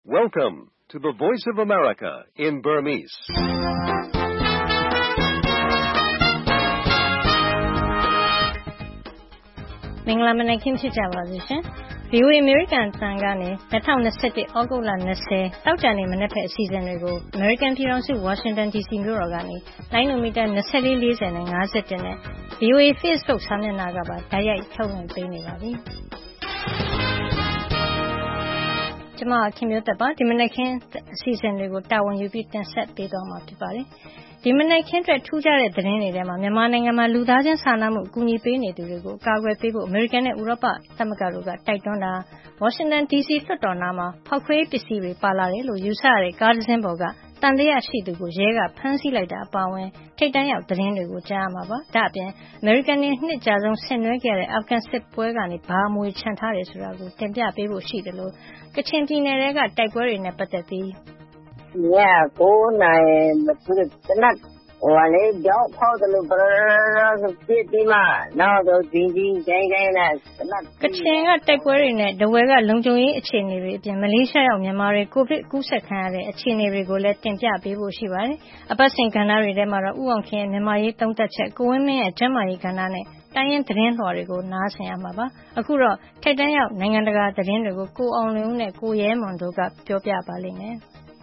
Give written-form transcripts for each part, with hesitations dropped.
Welcome to the Voice of America in Burmese. ။မင်္ဂလာမနက်ခင်းဖြစ်ကြပါစေရှင်။ VOA American အသံကနေ2021 ဩဂုတ်လ20တောက်ကြနေမနက်ဖက်အစီအစဉ်တွေကို American ပြည်ထောင်စု Washington DC မြို့တော်ကနေလိုင်းနိုမီတာ2440နဲ့51နဲ့ VOA Facebook စာမျက်နှာကပါဓာတ်ရိုက်ထုတ်လွှင့်ပေးနေပါပြီ။ကျွန်မခင်မျိုးသက်ပါဒီမနက်ခင်းအစီအစဉ်တွေကိုတာဝန်ယူပြီးတင်ဆက်ပေးသွားမှာဖြစ်ပါတယ်။ဒီမနက်ခင်းအတွက်ထူးခြားတဲ့သတင်းတွေထဲမှာမြန်မာနိုင်ငံမှာလူသားချင်းစာနာမှုအကူအညီပေးနေသူတွေကိုအကာအကွယ်ပေးဖို့အမေရိကန်နဲ့ဥရောပသမဂ္ဂတို့ကတိုက်တွန်းတာဝါရှင်တန် DC လွှတ်တော်နားမှာဖောက်ခွဲပစ္စည်းတွေပါလာတယ်လို့ယူဆရတဲ့ကားတစ်စင်းပေါ်ကတန်တရားရှိသူကိုရဲကဖမ်းဆီးလိုက်တာအပါအဝင်ထိတ်တန့်ရောက်သတင်းတွေကိုကြားရမှာပါ။ဒါအပြင်အမေရိကန်နဲ့နှစ်ကြာဆုံးဆင်နွှဲခဲ့တဲ့အာဖဂန်စစ်ပွဲကနေဘာအမွေချန်ထားတယ်ဆိုတာကိုတင်ပြပေးဖို့ရှိတယ်လို့ကချင်ပြည်နယ်ကတိုက်ပွဲတွေနဲ့ပတ်သက်ပြီး 9နာရီတနက်ကြောက်ဖောက်တယ်လို့ပြစ်ပြီးမှနောက်တော့ဂျင်းကျိုင်းနဲ့ကချင်ကတိုက်ပွဲတွေနဲ့ဒဝဲကလုံခြုံရေးအခြေအနေတွေအပြင်မလေးရှားရောက်မြန်မာတွေကိုဗစ်ကူးစက်ခံရတဲ့အခြေအနေတွေကိုလည်းတင်ပြပေးဖို့ရှိပါတယ်။အပတ်စဉ်ကဏ္ဍတွေထဲမှာတော့ဥအောင်ခင်ရဲ့မြန်မာရေးသုံးသပ်ချက်ကိုဝင်းမင်းရဲ့ကျန်းမာရေးကဏ္ဍနဲ့တိုင်းရင်းသတင်းလွှာတွေကိုနားဆင်ရမှာပါ။အခုတော့ထိပ်တန်းရောက်နိုင်ငံတကာသတင်းတွေကိုကိုအောင်လွင်ဦးနဲ့ကိုရဲမွန်တို့ကပြောပြပါလိမ့်မယ်။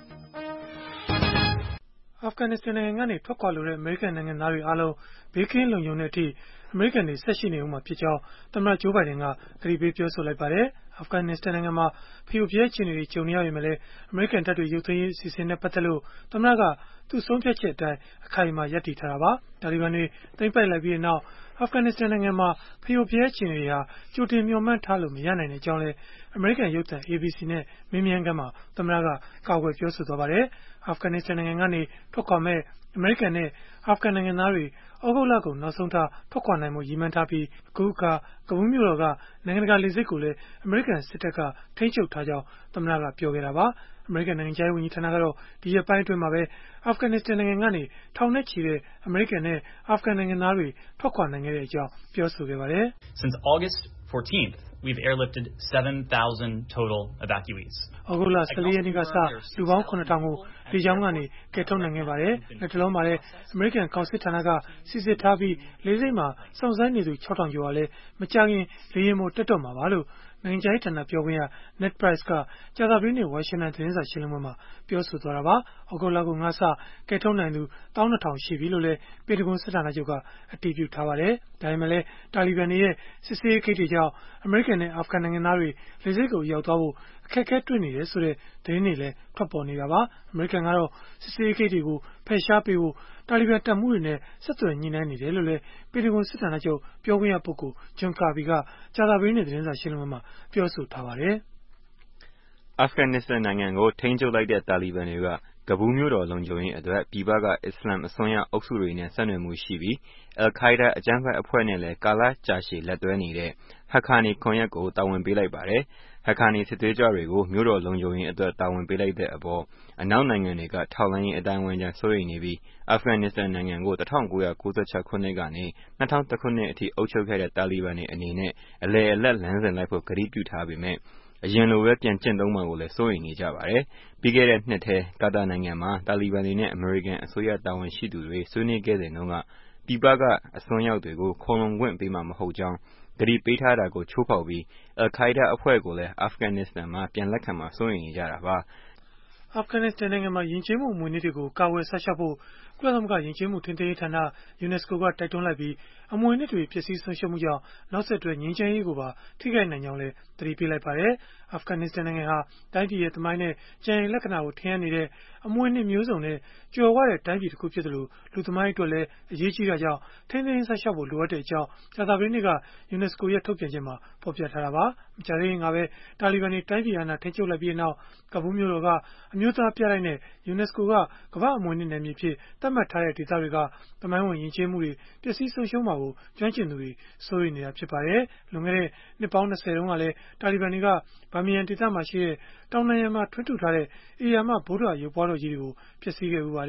အာဖဂန်နစ္စတန်နိုင်ငံကနေထွက်ခွာလိုတဲ့အမေရိကန်နိုင်ငံသားတွေအားလုံးဘေးကင်းလုံခြုံတဲ့အထိအမေရိကန်တွေဆက်ရှိနေဦးမှာဖြစ်ကြောင်းသမ္မတဂျိုးဘိုင်ဒန်ကကတိပေးပြောဆိုလိုက်ပါတယ်။အာဖဂန်နစ္စတန်နိုင်ငံမှာဖျို့ဖျဲအခြေအနေတွေကြုံနေရပေမဲ့လည်းအမေရိကန်တပ်တွေရုပ်သိမ်းရေးအစီအစဉ်နဲ့ပတ်သက်လို့သမ္မတကသူ့ဆုံးဖြတ်ချက်အတိုင်းအခိုင်အမာရပ်တည်ထားတာပါ။တာလီဘန်တွေသိမ်းပိုက်လိုက်ပြီးနောက်အာဖဂန်နစ္စတန်နိုင်ငံမှာဖျို့ဖျဲအခြေအနေတွေဟာကြိုတင်မျှော်မှန်းထားလို့မရနိုင်တဲ့အကြောင်းလည်းအမေရိကန်ရုပ်သံ ABC နဲ့မေးမြန်းခန်းမှာသမ္မတကကာကွယ်ပြောဆိုသွားပါတယ်။အာဖဂန်နစ္စတန်နိုင်ငံကနေထွက်ခွာမဲ့အမေရိကန်နဲ့အာဖဂန်နိုင်ငံသားတွေဩဂုတ်လကုန်နောက်ဆုံးထားထွက်ခွာနိုင်မှုရည်မှန်းထားပြီးအခုအခါကဘူးမြို့တော်ကနိုင်ငံတကာလေဆိပ်ကိုလည်းအမေရိကန်စစ်တပ်ကထိန်းချုပ်ထားကြောင်းသမ္မတကပြောခဲ့တာပါ။အမေရိကန်နိုင်ငံခြားရေးဝန်ကြီးဌာနကတော့ဒီရက်ပိုင်းအတွင်းမှာပဲအာဖဂန်နစ္စတန်နိုင်ငံကနေထောင်နဲ့ချီတဲ့အမေရိကန်နဲ့အာဖဂန်နိုင်ငံသားတွေထွက်ခွာနိုင်ခဲ့တဲ့အကြောင်းပြောဆိုခဲ့ပါတယ်။ Since August 14th, we've airlifted 7,000 total evacuees. ဩဂုတ်လ14ရက်နေ့ကစလူပေါင်း 9,000 ကိုလေကြောင်းကနေကယ်ထုတ်နိုင်ခဲ့ပါတယ်။လက်တလုံးမှာလည်းအမေရိကန်ကောင်စစ်ဌာနကစစ်ဆေးထားပြီးလေဆိပ်မှာစုံစမ်းနေသူ 6,000 ကျော်ကလည်းမကြာခင်လေယာဉ်ပေါ်တက်တော့မှာပါလို့နိုင်ငံခြားရေးဌာနပြောခွင့်ရ Ned Price ကကြာသပတေးနေ့ဝါရှင်တန်သတင်းစာရှင်းလင်းပွဲမှာပြောဆိုသွားတာပါ။ဩဂုတ်လကုန်ကစကယ်ထုတ်နိုင်သူ 12,000 ရှိပြီလို့လည်းပင်တဂွန်စစ်ဌာနချုပ်ကအတည်ပြုထားပါတယ်။ဒါပေမဲ့လည်းတာလီဘန်တွေရဲ့စစ်ဆေးရေးဂိတ်တွေကြောင့်အမေရိကန်နဲ့အာဖဂန်နိုင်ငံသားတွေလေဆိပ်ကိုရောက်သွားဖို့အခက်အခဲတွေ့နေတယ်ဆိုတဲ့သတင်းတွေလည်းထွက်ပေါ်နေတာပါ။အမေရိကန်ကတော့စစ်ဆေးရေးဂိတ်တွေကိုဖယ်ရှားပေးဖို့တာလီဘန်တပ်မှူးတွေနဲ့ဆက်သွယ်ညှိနှိုင်းနေတယ်လို့လည်းပင်တဂွန်စစ်ဌာနချုပ်ပြောခွင့်ရပုဂ္ဂိုလ် John Kirby ကကြာသပတေးနေ့သတင်းစာရှင်းလင်းပွဲမှာပြောဆိုထားပါတယ်။အာဖဂန်နစ္စတန်နိုင်ငံကိုထိန်းချုပ်လိုက်တဲ့တာလီဘန်တွေကကဘူးမြို့တော်လုံခြုံရေးအတွက်ပြည်ပကအစ္စလာမ်အစွန်းရောက်အုပ်စုတွေနဲ့ဆက်နွယ်မှုရှိပြီးအယ်ခိုင်းဒါအကြမ်းဖက်အဖွဲ့နဲ့လည်းကာလကြာရှည်လက်တွဲနေတဲ့ဟက်ကာနီကွန်ရက်ကိုတာဝန်ပေးလိုက်ပါတယ်။ဟက်ကာနီစစ်သွေးကြွတွေကိုမြို့တော်လုံခြုံရေးအတွက်တာဝန်ပေးလိုက်တဲ့အပေါ်အနောက်နိုင်ငံတွေကထောက်လှမ်းရေးအတိုင်းအဝန်ကျန်းစိုးရိမ်နေပြီးအာဖဂန်နစ္စတန်နိုင်ငံကို1996ခုနှစ်ကနေ2001ခုနှစ်အထိအုပ်ချုပ်ခဲ့တဲ့တာလီဘန်တွေအနေနဲ့အလယ်အလတ်လမ်းစဉ်လိုက်ဖို့ကတိပြုထားပေမဲ့အရင်လိုပဲပြန်ကျင့်သုံးမှာကိုလည်းစိုးရိမ်နေကြပါတယ်။ပြီးခဲ့တဲ့နှစ်ထဲကာတာနိုင်ငံမှာတာလီဘန်တွေနဲ့အမေရိကန်အစိုးရတာဝန်ရှိသူတွေဆွေးနွေးခဲ့စဉ်တုန်းကပြည်ပကအစွန်းရောက်တွေကိုခိုလှုံခွင့်ပေးမှာမဟုတ်ကြောင်းကတိပေးထားတာကိုချိုးဖောက်ပြီးအယ်ခိုင်းဒါအဖွဲ့ကိုလည်းအာဖဂန်နစ္စတန်မှာပြန်လက်ခံမှာစိုးရိမ်နေကြတာပါ။အာဖဂန်နစ္စတန်နိုင်ငံမှာယဉ်ကျေးမှုအမွေအနှစ်တွေကိုကာကွယ်စောင့်ရှောက်ဖို့ကုလသမဂ္ဂယဉ်ကျေးမှုထိန်းသိမ်းရေးဌာန UNESCO ကတိုက်တွန်းလိုက်ပြီးအမွေအနှစ်တွေပျက်စီးဆုံးရှုံးမှုကြောင့်နောက်ဆက်တွဲငြိမ်းချမ်းရေးကိုပါထိခိုက်နိုင်ကြောင်းလည်းသတိပေးလိုက်ပါတယ်။အာဖဂန်နစ္စတန်နိုင်ငံဟာတိုင်းပြည်ရဲ့သမိုင်းနဲ့ကျန်ရည်လက္ခဏာကိုထင်ဟပ်နေတဲ့အမွေအနှစ်မျိုးစုံနဲ့ကြွယ်ဝတဲ့တိုင်းပြည်တစ်ခုဖြစ်သလိုလူသမိုင်းအတွက်လည်းအရေးကြီးတာကြောင့်ထိန်းသိမ်းစောင့်ရှောက်ဖို့လိုအပ်တဲ့အကြောင်းကြာသပတေးနေ့က UNESCO ရဲ့ထုတ်ပြန်ချက်မှာဖော်ပြထားတာပါ။မကြာသေးခင်ကပဲတာလီဘန်တွေတိုင်းပြည်အာဏာထိန်းချုပ်လိုက်ပြီးနောက်ကဘူးမြို့တော်ကအမျိုးသားပြတိုက်နဲ့ UNESCO ကကမ္ဘာ့အမွေအနှစ်နယ်မြေဖြစ်သတ်မှတ်ထားတဲ့ဒေသတွေကသမိုင်းဝင်ယဉ်ကျေးမှုတွေပျက်စီးဆုံးရှုံးမှာကိုကျွမ်းကျင်သူတွေစိုးရိမ်နေတာဖြစ်ပါတယ်။လွန်ခဲ့တဲ့နှစ်ပေါင်း20တုန်းကလည်းတာလီဘန်တွေကဘာမီယန်ဒေသမှာရှိတဲ့တောင်နံရံမှာထွန်းထူထားတဲ့အေယာမဗုဒ္ဓရုပ်ပွားတော်ကြီးတွေကိုဖျက်ဆီးခဲ့ဦးပါတယ်။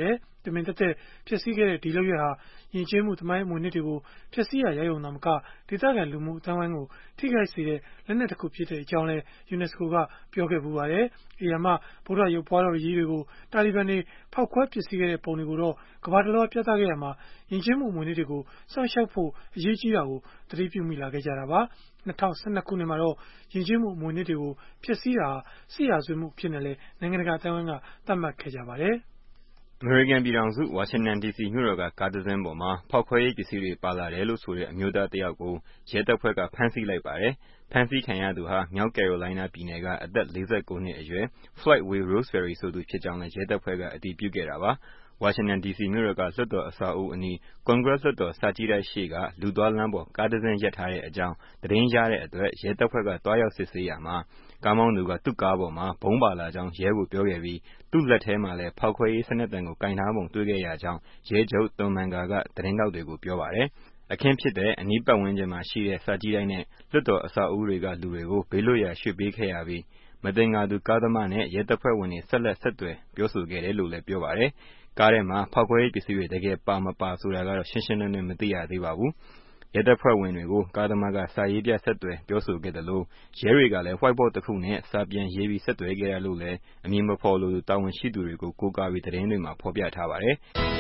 တမင်သက်သက်ဖျက်ဆီးခဲ့တဲ့ဒီလုပ်ရပ်ဟာယဉ်ကျေးမှုသမိုင်းအမွေအနှစ်တွေကိုဖျက်ဆီးရရယုံသာမကဒေသခံလူမှုအသိုင်းအဝိုင်းကိုထိခိုက်စေတဲ့လက်နက်တစ်ခုဖြစ်တဲ့အကြောင်းလည်း UNESCO ကပြောခဲ့ပူပါတယ်။အီရန်မှဗုဒ္ဓရုပ်ပွားတော်ကြီးတွေကိုတာလီဘန်တွေဖောက်ခွဲပစ်ဆီးခဲ့တဲ့ပုံတွေကိုတော့ကမ္ဘာတလွှားပြသခဲ့ရမှာယဉ်ကျေးမှုအမွေအနှစ်တွေကိုစောင့်ရှောက်ဖို့အရေးကြီးတာကိုသတိပြုမိလာခဲ့ကြတာပါ။2012 ခုနှစ်မှာတော့ယဉ်ကျေးမှုအမွေအနှစ်တွေကိုဖျက်ဆီးတာစစ်ရာဇဝတ်မှုဖြစ်နေလေနိုင်ငံတကာအသိုင်းအဝိုင်းကသတ်မှတ်ခဲ့ကြပါတယ်။အမေရိကန်ပြည်ထောင်စုဝါရှင်တန်ဒီစီမြို့တော်ကကားတစ်စင်းပေါ်မှာဖောက်ခွဲရေးပစ္စည်းတွေပါလာတယ်လို့ဆိုတဲ့အမျိုးသားတစ်ယောက်ကိုရဲတပ်ဖွဲ့ကဖမ်းဆီးလိုက်ပါတယ်။ဖမ်းဆီးခံရသူဟာမြောက်ကယ်ရိုလိုင်းနားပြည်နယ်ကအသက်49နှစ်အရွယ် Floyd Way Roseberry ဆိုသူဖြစ်ကြောင်းလည်းရဲတပ်ဖွဲ့ကအတည်ပြုခဲ့တာပါ။ဝါရှင်တန်ဒီစီမြို့တော်ကလွှတ်တော်အဆောက်အဦးအနီးကွန်ဂရက်လွှတ်တော်စာကြည့်တိုက်ရှေ့ကလူသွားလမ်းပေါ်ကားတစ်စင်းရပ်ထားတဲ့အကြောင်းသတင်းရတဲ့အတွက်ရဲတပ်ဖွဲ့ကတွားရောက်စစ်ဆေးရာမှာကားမောင်းသူကသူ့ကားပေါ်မှာဗုံးပါလာကြောင်းရဲကိုပြောခဲ့ပြီးသူ့လက်ထဲမှာလည်းဖောက်ခွဲရေးစနက်တံကိုကင်ထားပုံတွေ့ခဲ့ရကြောင်းရဲချုပ် Tom Menga ကသတင်းထောက်တွေကိုပြောပါတယ်။အခင်းဖြစ်တဲ့အနီးပတ်ဝန်းကျင်မှာရှိတဲ့စာကြည့်တိုက်နဲ့လွှတ်တော်အဆောက်အဦးတွေကလူတွေကိုဘေးလွတ်ရာရွှေ့ပေးခဲ့ရပြီးမသင်္ကာသူကားသမားနဲ့ရဲတပ်ဖွဲ့ဝင်တွေဆက်လက်ဆက်သွယ်ပြောဆိုခဲ့တယ်လို့လည်းပြောပါတယ်။ကားထဲမှာဖောက်ခွဲရေးပစ္စည်းတွေတကယ်ပါမပါဆိုတာကတော့ရှင်းရှင်းလင်းလင်းမသိရသေးပါဘူး။ရဲတပ်ဖွဲ့ဝင်တွေကိုကားသမားကစာရေးပြဆက်သွယ်ပြောဆိုခဲ့တယ်လို့ရဲတွေကလည်း whiteboard တစ်ခုနဲ့စာပြန်ရေးပြီးဆက်သွယ်ခဲ့ရလို့လည်းအမည်မဖော်လိုသူတာဝန်ရှိသူတွေကိုကိုးကားပြီးသတင်းတွေမှာဖော်ပြထားပါတယ်။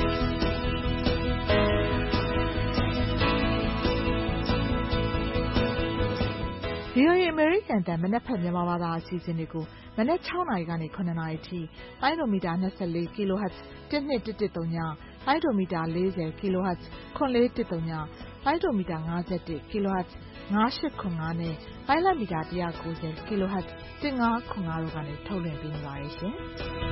VOA အမေရိကန်တန်မနက်ဖြန်မြန်မာဘာသာအစီအစဉ်တွေကိုမနက် 6 နာရီကနေ 9 နာရီထိလိုင်းဒိုမီတာ 24 kHz 12110 ညလိုင်းဒိုမီတာ 40 kHz 9410 ညလိုင်းဒိုမီတာ 51 kHz 9805နဲ့လိုင်းလမီတာ 190 kHz 1505တို့ကနေထုတ်လွှင့်ပေးနေပါတယ်ရှင်။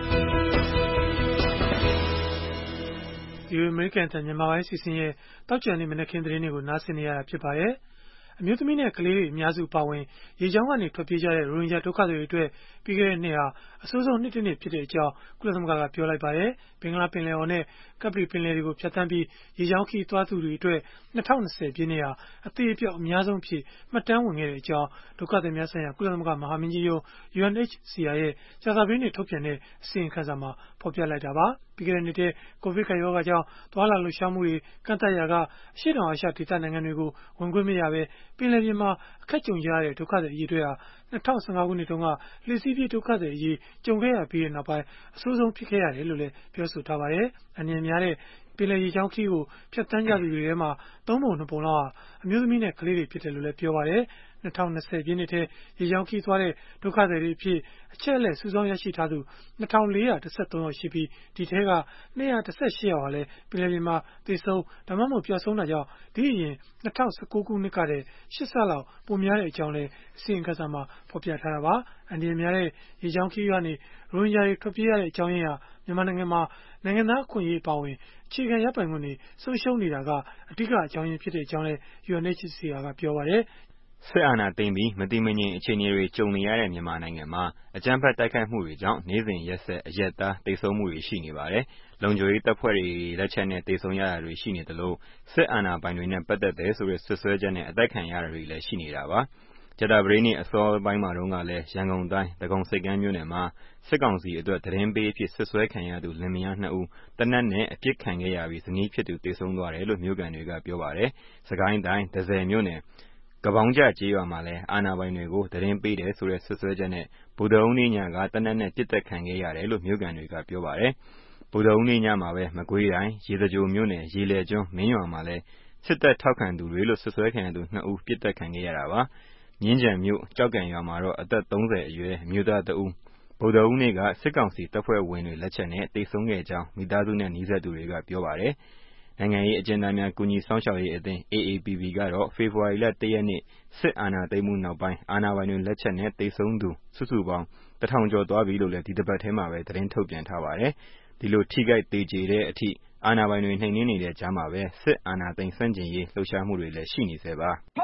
VOA အမေရိကန်တန်မြန်မာပိုင်းအစီအစဉ်ရဲ့တောက်ကြံနေမနက်ခင်းသတင်းတွေကိုနားဆင်နေရတာဖြစ်ပါတယ်။အမျိုးသမီးနဲ့ကလေးတွေအများစုပါဝင်ရေကြောင်းကနေထွက်ပြေးကြတဲ့ရိုဟင်ဂျာဒုက္ခသည်တွေအတွက်ပြီးခဲ့တဲ့နှစ်ဟာအဆိုးဆုံးနှစ်တစ်နှစ်ဖြစ်တဲ့အကြောင်းကုလသမဂ္ဂကပြောလိုက်ပါတယ်။ဘင်္ဂလားပင်လယ်အော်နဲ့ကပ္ပလီပင်လယ်တွေကိုဖြတ်သန်းပြီးရေကြောင်းခရီးသွားသူတွေအတွက်2020 ပြည့်နှစ်ဟာအသေးအပြောက်အများဆုံးဖြစ်မှတ်တမ်းဝင်ခဲ့တဲ့အကြောင်းဒုက္ခသည်များဆိုင်ရာကုလသမဂ္ဂမဟာမင်းကြီးရုံး UNHCR ရဲ့ကြာသပတေးနေ့ထုတ်ပြန်တဲ့အစီရင်ခံစာမှာဖော်ပြလိုက်တာပါ။ပြီးခဲ့တဲ့နှစ်ထဲကိုဗစ်ကပ်ရောဂါကြောင့်သွားလာလှုပ်ရှားမှုတွေကန့်သတ်ရာကအရှေ့တောင်အာရှဒေသနိုင်ငံတွေကိုဝင်ခွင့်မရဘဲပင်လယ်ပြင်မှာအခက်ကြုံကြရတဲ့ဒုက္ခသည်အရေးအတွက်ဟာ2015 ခုနှစ်တုန်းကလှေစီးပြေးဒုက္ခသည်အရေးကြုံခဲ့ရပြီးနောက်ပိုင်းအဆိုးဆုံးဖြစ်ခဲ့ရတယ်လို့လည်းပြောဆိုထားပါတယ်။အန္တရာယ်များတဲ့ပင်လယ်ရေကြောင်းခရီးကိုဖြတ်သန်းကြသူတွေထဲမှာ3 ပုံ 2 ပုံလောက်ဟာအမျိုးသမီးနဲ့ကလေးတွေဖြစ်တယ်လို့လည်းပြောပါတယ်။2020 ပြည့်နှစ်ထဲရေကြောင်းခရီးသွားတဲ့ဒုက္ခသည်တွေအဖြစ်အချက်အလက်စုဆောင်းရရှိထားသူ2413 ယောက်ရှိပြီးဒီထဲက218 ယောက်ဟာလည်းပင်လယ်ပြင်မှာသေဆုံးဒါမှမဟုတ်ပျောက်ဆုံးတာကြောင့်ဒီအရင်2019 ခုနှစ်ကတည်းက8 ဆလောက်ပိုများတဲ့အကြောင်းလည်းအစီရင်ခံစာမှာဖော်ပြထားတာပါ။အန္တရာယ်များတဲ့ရေကြောင်းခရီးကနေရိုဟင်ဂျာတွေထွက်ပြေးရတဲ့အကြောင်းရင်းဟာမြန်မာနိုင်ငံမှာနိုင်ငံသားအခွင့်အရေးအပါအဝင်အခြေခံရပိုင်ခွင့်တွေဆုံးရှုံးနေတာကအဓိကအကြောင်းရင်းဖြစ်တဲ့အကြောင်းလည်း UNHCR ကပြောပါတယ်။စစ်အာဏာသိမ်းပြီးမတည်မငြိမ်အခြေအနေတွေကြုံနေရတဲ့မြန်မာနိုင်ငံမှာအကြမ်းဖက်တိုက်ခိုက်မှုတွေကြောင့်နေ့စဉ်ရက်ဆက်အရပ်သားသေဆုံးမှုတွေရှိနေပါတယ်။လုံခြုံရေးတပ်ဖွဲ့တွေလက်ချက်နဲ့သေဆုံးရတာတွေရှိနေသလိုစစ်အာဏာပိုင်တွေနဲ့ပတ်သက်တယ်ဆိုတဲ့စွပ်စွဲချက်နဲ့အသက်ခံရတာတွေလည်းရှိနေတာပါ။ကြာသပတေးနေ့အစောပိုင်းမှာတုန်းကလည်းရန်ကုန်တိုင်းဒဂုံဆိပ်ကမ်းမြို့နယ်မှာစစ်ကောင်စီအတွက်သတင်းပေးအဖြစ်စွပ်စွဲခံရသူလင်မယား 2 ဦးသေနတ်နဲ့အပစ်ခံခဲ့ရပြီးဇနီးဖြစ်သူသေဆုံးသွားတယ်လို့မြို့ခံတွေကပြောပါတယ်။စစ်ကိုင်းတိုင်းတန့်ဆည်မြို့နယ်ကပေါင်းကျကျေးရွာမှာလည်းအာဏာပိုင်တွေကိုသတင်းပေးတယ်ဆိုတဲ့စွပ်စွဲချက်နဲ့ဗုဒ္ဓဟူးနေ့ညကသေနတ်နဲ့ပစ်သတ်ခံခဲ့ရတယ်လို့မြို့ခံတွေကပြောပါတယ်။ဗုဒ္ဓဟူးနေ့ညမှာပဲမကွေးတိုင်းရေစကြိုမြို့နယ်ရေလယ်ကျွန်းမင်းရွာမှာလည်းစစ်တပ်ထောက်ခံသူတွေလို့စွပ်စွဲခံရသူ 2 ဦးပစ်သတ်ခံခဲ့ရတာပါ။မြင်းခြံမြို့ကျောက်ကန်ရွာမှာတော့အသက်30အရွယ်အမျိုးသား 1 ဦးဗုဒ္ဓဟူးနေ့ကစစ်ကောင်စီတပ်ဖွဲ့ဝင်တွေလက်ချက်နဲ့သေဆုံးခဲ့ကြောင်းမိသားစုနဲ့နီးစပ်သူတွေကပြောပါတယ်။နိုင်ငံရေးအကျဉ်းသားများကူညီစောင့်ရှောက်ရေးအသင်း AAPP ကတော့ဖေဖော်ဝါရီလ 1 ရက်နေ့စစ်အာဏာသိမ်းမှုနောက်ပိုင်းအာဏာပိုင်တွေလက်ချက်နဲ့သေဆုံးသူစုစုပေါင်း1000 ကျော်သွားပြီလို့လည်းဒီတပတ်ထဲမှာပဲသတင်းထုတ်ပြန်ထားပါတယ်။ဒီလိုထိခိုက်သေကျေတဲ့အထိအာဏာပိုင်တွေနှိမ်နင်းနေတဲ့ကြားမှာပဲစစ်အာဏာသိမ်းဆန့်ကျင်ရေးလှုပ်ရှားမှုတွေလည်းရှိနေဆဲပါ။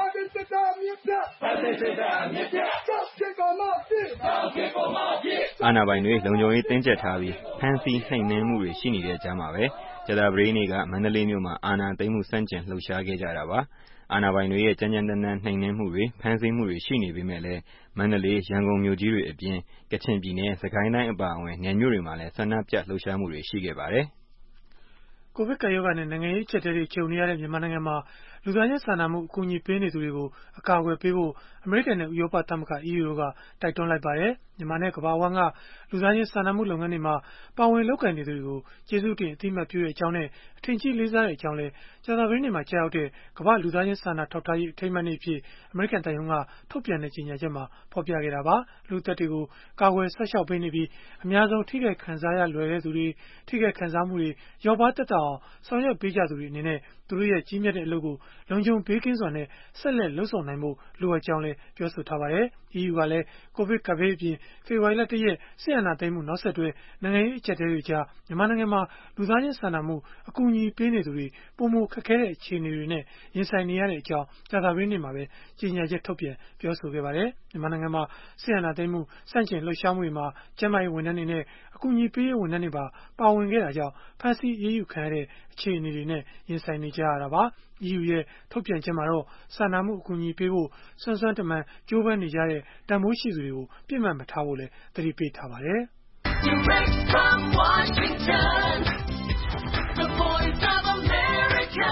အာဏာပိုင်တွေလုံခြုံရေးတင်းကျပ်ထားပြီးဖမ်းဆီးနှိမ်နင်းမှုတွေရှိနေတဲ့ကြားမှာပဲကြာသပတေးနေ့ကမန္တလေးမြို့မှာအာဏာသိမ်းမှုဆန့်ကျင်လှုပ်ရှားခဲ့ကြတာပါ။အာဏာပိုင်တွေရဲ့ကြမ်းကြမ်းတမ်းတမ်းနှိမ်နင်းမှုတွေဖမ်းဆီးမှုတွေရှိနေပေမဲ့လည်းမန္တလေးရန်ကုန်မြို့ကြီးတွေအပြင်ကချင်ပြည်နယ်စကိုင်းတိုင်းအပါအဝင်နယ်မြို့တွေမှာလည်းဆန္ဒပြလှုပ်ရှားမှုတွေရှိခဲ့ပါတယ်။ကိုဗစ်ကပ်ရောဂါနဲ့နိုင်ငံရေးအကျပ်အတည်းတွေကြုံနေရတဲ့မြန်မာနိုင်ငံမှာလူသားချင်းစာနာမှုအကူအညီပေးနေသူတွေကိုအကာအကွယ်ပေးဖို့အမေရိကန်နဲ့ဥရောပသမဂ္ဂ EU တို့ကတိုက်တွန်းလိုက်ပါတယ်။မြန်မာနဲ့ကမ္ဘာဝန်းကလူသားချင်းစာနာမှုလုပ်ငန်းတွေမှာပါဝင်လုပ်ကိုင်နေသူတွေကိုကျေးဇူးတင်အသိအမှတ်ပြုတဲ့အကြောင်းနဲ့အထင်ကြီးလေးစားတဲ့အကြောင်းလည်းကြာသပတေးနေ့မှာကြာရောက်တဲ့ကမ္ဘာလူသားချင်းစာနာထောက်ထားရေးအထိမ်းအမှတ်နေ့အဖြစ်အမေရိကန်တပ်ယုံကထုတ်ပြန်တဲ့ကြေညာချက်မှာဖော်ပြခဲ့တာပါ။လူသက်တွေကိုကာကွယ်ဆက်ရှောက်ပေးနေပြီးအများဆုံးထိခိုက်ခံစားရလွယ်တဲ့သူတွေထိခိုက်ခံစားမှုတွေရောပါသက်သာအောင်ဆောင်ရွက်ပေးကြသူတွေအနေနဲ့သူတို့ရဲ့ကြီးမြတ်တဲ့အလုပ်ကိုလုံခြုံဘေးကင်းစွာနဲ့ဆက်လက်လှုပ်ဆောင်နိုင်ဖို့လိုအပ်ကြောင်းလည်းပြောဆိုထားပါတယ်။ EU ကလည်းကိုဗစ်ကပ်ဘေးအပြင်ဖေဖော်ဝါရီလ 1 ရက်စစ်အာဏာသိမ်းမှုနောက်ဆက်တွဲနိုင်ငံရေးအကျပ်အတည်းတွေကြားမြန်မာနိုင်ငံမှာလူသားချင်းစာနာမှုအကူအညီပေးနေသူတွေပိုမိုခက်ခဲတဲ့အခြေအနေတွေနဲ့ရင်ဆိုင်နေရတဲ့အကြောင်းကြာသပတေးနေ့မှာပဲကြေညာချက်ထုတ်ပြန်ပြောဆိုခဲ့ပါတယ်။မြန်မာနိုင်ငံမှာစစ်အာဏာသိမ်းမှုစန့်ကျင်လှုပ်ရှားမှုတွေမှာကျန်းမာရေးဝန်ထမ်းတွေနဲ့အကူအညီပေးရေးဝန်ထမ်းတွေပါဝင်ခဲ့တာကြောင့်ဖမ်းဆီးရေးယူခံရတဲ့အခြေအနေတွေနဲ့ရင်ဆိုင်နေကြရတာပါ။ EU ရဲ့ထုတ်ပြန်ချက်မှာတော့စာနာမှုအကူအညီပေးဖို့စွမ်းစွမ်းတမန်ကြိုးပမ်းနေကြတဲ့တန်ဖိုးရှိသူတွေကိုပြစ်မှတ်မထားဖို့လည်းသတိပေးထားပါတယ်။ Direct from Washington, the voice of America,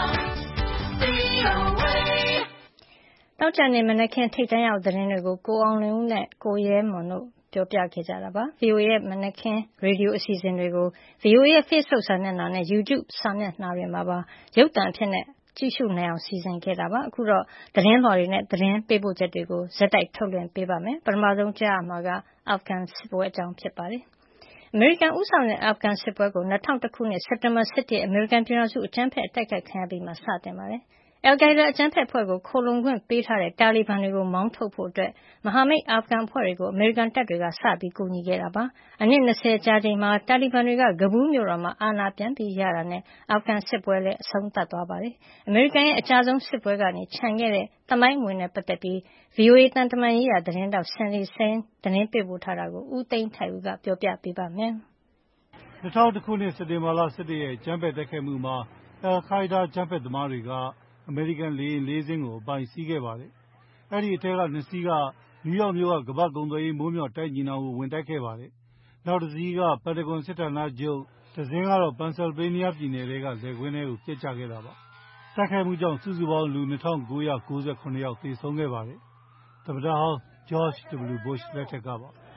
VOA. တောက်ကြနေမနက်ခင်းထိတ်တန့်ရောက်သတင်းတွေကိုကိုအောင်လင်းဦးနဲ့ကိုရဲမွန်တို့ပြောပြခဲ့ကြတာပါ။ VOA ရဲ့မနက်ခင်းရေဒီယိုအစီအစဉ်တွေကို VOA ရဲ့ Facebook စာမျက်နှာနဲ့ YouTube စာမျက်နှာတွေမှာပါရုပ်သံအဖြစ်ကြည့်ရှုနိုင်အောင်စီစဉ်ခဲ့တာပါ။အခုတော့သတင်းလွှာတွေနဲ့သတင်းပေးပို့ချက်တွေကိုဆက်တိုက်ထုတ်လွှင့်ပေးပါမယ်။ပထမဆုံးကြားရမှာကအာဖဂန်စစ်ပွဲအကြောင်းဖြစ်ပါတယ်။အမေရိကန်ဦးဆောင်တဲ့အာဖဂန်စစ်ပွဲကို2001ခုနှစ်စက်တင်ဘာ17ရက်အမေရိကန်ပြည်ထောင်စုအကြမ်းဖက်အတိုက်ခိုက်ခံရပြီးမှစတင်ပါတယ်။အယ်လ်ကိုင်းဒါးအကြမ်းဖက်အဖွဲ့ကိုခိုလှုံခွင့်ပေးထားတဲ့တာလီဘန်တွေကိုမောင်းထုတ်ဖို့မဟာမိတ်အာဖဂန်အဖွဲ့တွေကိုအမေရိကန်တပ်တွေကစပြီးကူညီခဲ့တာပါ။အနှစ်20ကြာချိန်မှာတာလီဘန်တွေကကဘူးမြို့တော်မှာအာဏာပြန်ရတာနဲ့အာဖဂန်စစ်ပွဲလည်းအဆုံးသတ်သွားပါတယ်။အမေရိကန်ရဲ့အကြဆုံးစစ်ပွဲကနေခြံခဲ့တဲ့သမိုင်းဝင်နဲ့ပတ်သက်ပြီး VOA သံတမန်ရေးရာသတင်းတောက် Cindy Saine သတင်းပေးပို့ထားတာကိုဦးသိန်းထိုက်ဦးကပြောပြပေးပါမယ်။2001ခုနှစ်စက်တင်ဘာလ17ရက်အကြမ်းဖက်တိုက်ခိုက်မှုမှာအယ်လ်ခိုင်းဒါးအကြမ်းဖက်သမားတွေကအမေရိကန်လေယာဉ်၄စင်းကိုအပိုင်စီးခဲ့ပါတယ်။အဲဒီအထက်က2စီးကနယူးယောက်မြို့ကကမ္ဘာ့ကုန်သွယ်ရေးမိုးမျှော်တိုက်ညီနောင်ကိုဝင်တိုက်ခဲ့ပါတယ်။နောက်တစ်စီးကပန်တဂွန်စစ်ဌာနချုပ်တစ်စင်းကတော့ပန်ဆယ်လ်ဗေးနီးယားပြည်နယ်ထဲကလယ်ကွင်းထဲကိုပစ်ချခဲ့တာပါ။တိုက်ခိုက်မှုကြောင့်စုစုပေါင်းလူ2997ယောက်သေဆုံးခဲ့ပါတယ်။သမ္မတဟောင်း George W. Bush လက်ထက်ကပါ။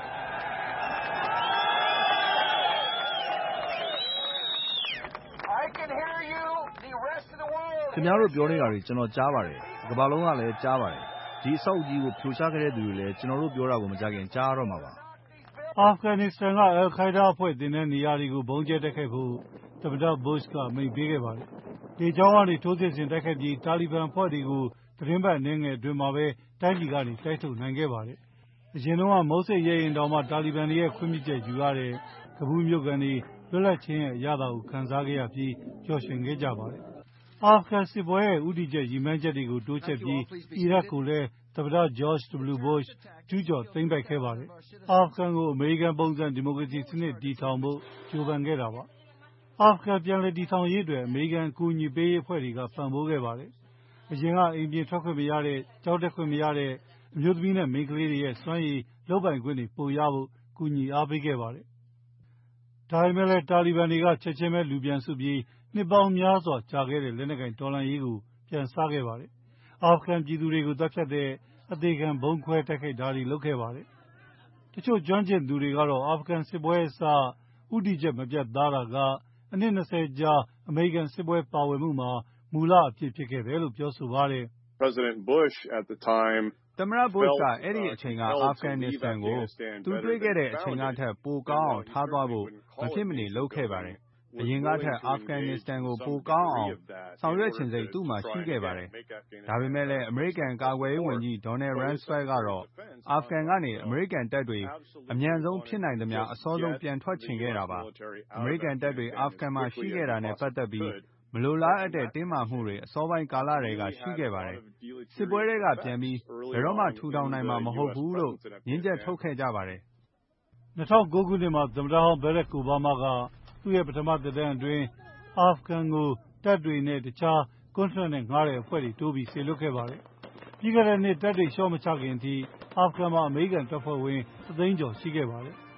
ခင်ဗျားတို့ပြောနေတာတွေကျွန်တော်ကြားပါတယ်။ကမ္ဘာလုံးကလည်းကြားပါတယ်။ဒီအဆောက်အဦကြီးကိုဖြိုချခဲ့တဲ့သူတွေလည်းကျွန်တော်တို့ပြောတာကိုမကြခင်ကြားရတော့မှာပါ။အာဖဂန်နစ္စတန်ကအယ်လ်ခိုင်းဒါးအဖွဲ့တင်တဲ့နေရာတွေကိုဘုံကျဲတိုက်ခိုက်ဖို့သမ္မတ Bush ကအမိန့်ပေးခဲ့ပါတယ်။လေကြောင်းကနေထိုးစစ်ဆင်တိုက်ခိုက်ပြီးတာလီဘန်အဖွဲ့တွေကိုသတင်းပတ်အနည်းငယ်အတွင်းမှာပဲတိုင်းပြည်ကနေတိုက်ထုတ်နိုင်ခဲ့ပါတယ်။အရင်တုန်းကမုတ်စိတ်ရဲရင်တောင်မှတာလီဘန်တွေရဲ့ခွင့်ပြုချက်ယူရတဲ့ကဘူးမြို့ကန်တွေလွတ်လပ်ခြင်းရဲ့အရသာကိုခံစားခဲ့ရပြီးပျော်ရွှင်ခဲ့ကြပါတယ်။အာဖဂန်စစ်ပွဲရဲ့ဦးတည်ချက်ရည်မှန်းချက်တွေကိုတိုးချဲ့ပြီးအီရတ်ကိုလည်းသမ္မတ George W. Bush ကျူးကျော်သိမ်းပိုက်ခဲ့ပါတယ်။အာဖဂန်ကိုအမေရိကန်ပုံစံဒီမိုကရေစီစနစ်တည်ထောင်ဖို့ကြိုးပမ်းခဲ့တာပါ။အာဖဂန်ပြန်လည်တည်ထောင်ရေးအတွက်အမေရိကန်အကူအညီပေးရေးအဖွဲ့တွေကပံ့ပိုးခဲ့ပါတယ်။အရင်ကအိမ်ပြင်ထွက်ခွင့်မရတဲ့ကျောင်းတက်ခွင့်မရတဲ့အမျိုးသမီးနဲ့မိန်းကလေးတွေရဲ့စွမ်းရည်လုပ်ပိုင်ခွင့်တွေပိုရဖို့ကူညီအားပေးခဲ့ပါတယ်။ဒါပေမဲ့လည်းတာလီဘန်တွေကချက်ချင်းပဲလူပြန်စုပြီးနှစ်ပေါင်းများစွာကြာခဲ့တဲ့လက်နက်ကိုင်တော်လှန်ရေးကိုပြန်စခဲ့ပါတယ်။အာဖဂန်ပြည်သူတွေကိုသတ်ဖြတ်တဲ့အသေခံဗုံးခွဲတိုက်ခိုက်တာတွေလုပ်ခဲ့ပါတယ်။တချို့ကျွမ်းကျင်သူတွေကတော့အာဖဂန်စစ်ပွဲအစဦးတည်ချက်မပြတ်သားတာကအနှစ်20ကြာအမေရိကန်စစ်ပွဲပါဝင်မှုမှာမူလအဖြစ်ဖြစ်ခဲ့တယ်လို့ပြောဆိုပါတယ်။ President Bush at the time သမ္မတ Bush ကအဲ့ဒီအချိန်ကအာဖဂန်နစ္စတန်ကိုသူတွေ့ခဲ့တဲ့အချိန်ကထက်ပိုကောင်းအောင်ထားသွားဖို့မဖြစ်မနေလုပ်ခဲ့ပါတယ်။အရင်ကထက်အာဖဂန်နစ္စတန်ကိုပိုကောင်းအောင်ဆောင်ရွက်ချင်စိတ်သူ့မှာရှိခဲ့ပါတယ်။ဒါပေမဲ့လည်းအမေရိကန်ကာကွယ်ရေးဝန်ကြီး Donald Rumsfeld ကတော့အာဖဂန်ကနေအမေရိကန်တပ်တွေအမြန်ဆုံးဖြစ်နိုင်သမျှအစောဆုံးပြန်ထွက်ချင်ခဲ့တာပါ။အမေရိကန်တပ်တွေအာဖဂန်မှာရှိခဲ့တာနဲ့ပတ်သက်ပြီးမလိုလားအပ်တဲ့တင်းမာမှုတွေအစောပိုင်းကာလတွေကရှိခဲ့ပါတယ်။စစ်ပွဲတွေကပြန်ပြီးဘယ်တော့မှထူထောင်နိုင်မှာမဟုတ်ဘူးလို့ငြင်းချက်ထုတ်ခဲ့ကြပါတယ်။2009ခုနှစ်မှာသမ္မတဟောင်းဘရက်အိုဘားမားကသူ့ရဲ့ပထမသက်တမ်းအတွင်းအာဖဂန်ကိုတပ်တွေနဲ့တခြားကွန်ထရက်နဲ့ငှားတဲ့အဖွဲ့တွေတိုးပြီးစေလွှတ်ခဲ့ပါတယ်။ပြီးခဲ့တဲ့နှစ်တပ်တွေလျှော့မချခင်အထိအာဖဂန်မှာအမေရိကန်တပ်ဖွဲ့ဝင်1သိန်းကျော်ရှိခဲ့ပါတယ်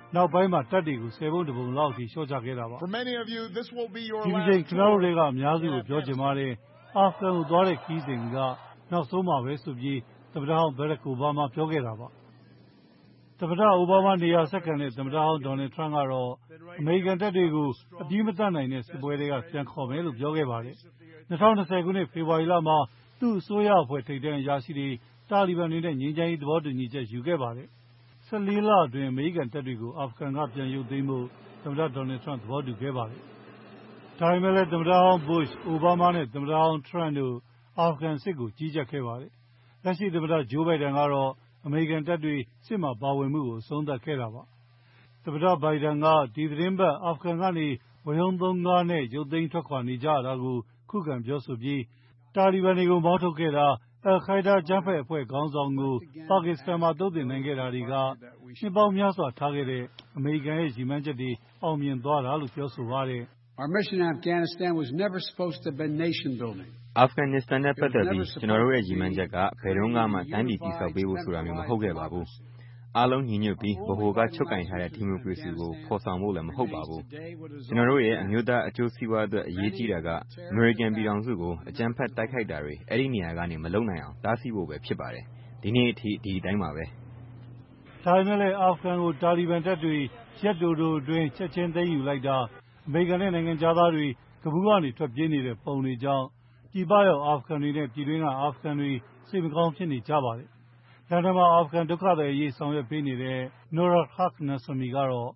နောက်ပိုင်းမှာတပ်တွေကို10 ပုံ 1 ပုံလောက်အထိလျှော့ချခဲ့တာပါ For many of you, this will be your ဒီ last ချိန်ကျွန်တော်တို့ tour. တွေကအများစုကိုပြောချင်ပါတယ်အာဖဂန်ကိုသွားတဲ့ခီးစဉ်ကနောက်ဆုံးမှာပဲဆိုပြီးသမ္မတဟောင်းဘရက်အိုဘားမားပြောခဲ့တာပါသမ္မတအိုဘားမားနေရာဆက်ခံတဲ့သမ္မတဟောင်းဒေါ်နယ်ထရန့်ကတော့အမေရိကန်တပ်တွေကိုအပြီးမတတ်နိုင်တဲ့စစ်ပွဲတွေကပြန်ခေါ်မယ်လို့ပြောခဲ့ပါတယ်2020 ခုနှစ်ဖေဖော်ဝါရီလမှာသူ့အစိုးရအဖွဲ့ထိပ်တန်းအရာရှိတွေတာလီဘန်တွေနဲ့ငြိမ်းချမ်းရေးသဘောတူညီချက်ယူခဲ့ပါတယ်14 လအတွင်းအမေရိကန်တပ်တွေကိုအာဖဂန်ကပြန်ရုပ်သိမ်းဖို့သမ္မတဒေါ်နယ်ထရန့်သဘောတူခဲ့ပါတယ်ဒါပေမဲ့လည်းသမ္မတဟောင်းဘုရှ်အိုဘားမားနဲ့သမ္မတဟောင်းထရန့်တို့အာဖဂန်စစ်ကိုကြီးကြပ်ခဲ့ပါတယ်လက်ရှိသမ္မတဂျိုးဘိုင်ဒန်ကတော့အမေရိကန်တပ်တွေစစ်မှာပါဝင်မှုကိုအဆုံးသတ်ခဲ့တာပါသမ္မတဘိုင်ဒန်ကဒီသတင်းပတ်အာဖဂန်ကနေဝရုန်းသုံးကားနဲ့ရုပ်သိမ်းထွက်ခွာနေကြတာကိုခုခံပြောဆိုပြီးတာလီဘန်တွေကိုမောင်းထုတ်ခဲ့တာအယ်ခိုင်ဒါဂျမ်းဖက်အဖွဲ့ခေါင်းဆောင်ကိုပါကစ္စတန်မှာသုတ်သင်နိုင်ခဲ့တာတွေကနှစ်ပေါင်းများစွာထားခဲ့တဲ့အမေရိကန်ရဲ့ရည်မှန်းချက်တွေအောင်မြင်သွားတာလို့ပြောဆိုပါတယ် Our mission in Afghanistan was never supposed to have been nation building. အာဖဂန်နစ္စတန်နဲ့ပတ်သက်ပြီးကျွန်တော်တို့ရဲ့ရည်မှန်းချက်ကဘယ်တော့မှတိုင်းပြည်တည်ဆောက်ပေးဖို့ဆိုတာမျိုးမဟုတ်ခဲ့ပါဘူးအားလုံးညီညွတ်ပြီးဗဟိုကချုပ်ကင်ထားတဲ့ဒီမိုကရေစီကိုဖော်ဆောင်ဖို့လည်းမဟုတ်ပါဘူးကျွန်တော်တို့ရဲ့အမျိုးသားအကျိုးစီးပွားအတွက်အရေးကြီးတာကအမေရိကန်ပြည်ထောင်စုကိုအကြမ်းဖက်တိုက်ခိုက်တာတွေအဲ့ဒီနေရာကနေမလုပ်နိုင်အောင်တားဆီးဖို့ပဲဖြစ်ပါတယ်ဒီနေ့အထိဒီအတိုင်းပါပဲဒါပေမဲ့လည်းအာဖဂန်ကိုတာလီဘန်တပ်တွေရက်တိုတိုအတွင်းချက်ချင်းသိမ်းယူလိုက်တာအမေရိကန်နဲ့နိုင်ငံသားတွေကဘူးကနေထွက်ပြေးနေတဲ့ပုံတွေကြောင့်ပြည်ပရောက်အာဖဂန်တွေနဲ့ပြည်တွင်းကအာဖဂန်တွေစိတ်မကောင်းဖြစ်နေကြပါတယ်လန်ဒန်မှာအာဖဂန်ဒုက္ခသည်အရေးဆောင်ရွက်ပေးနေတဲ့ Nora Haq Nasrami ကတော့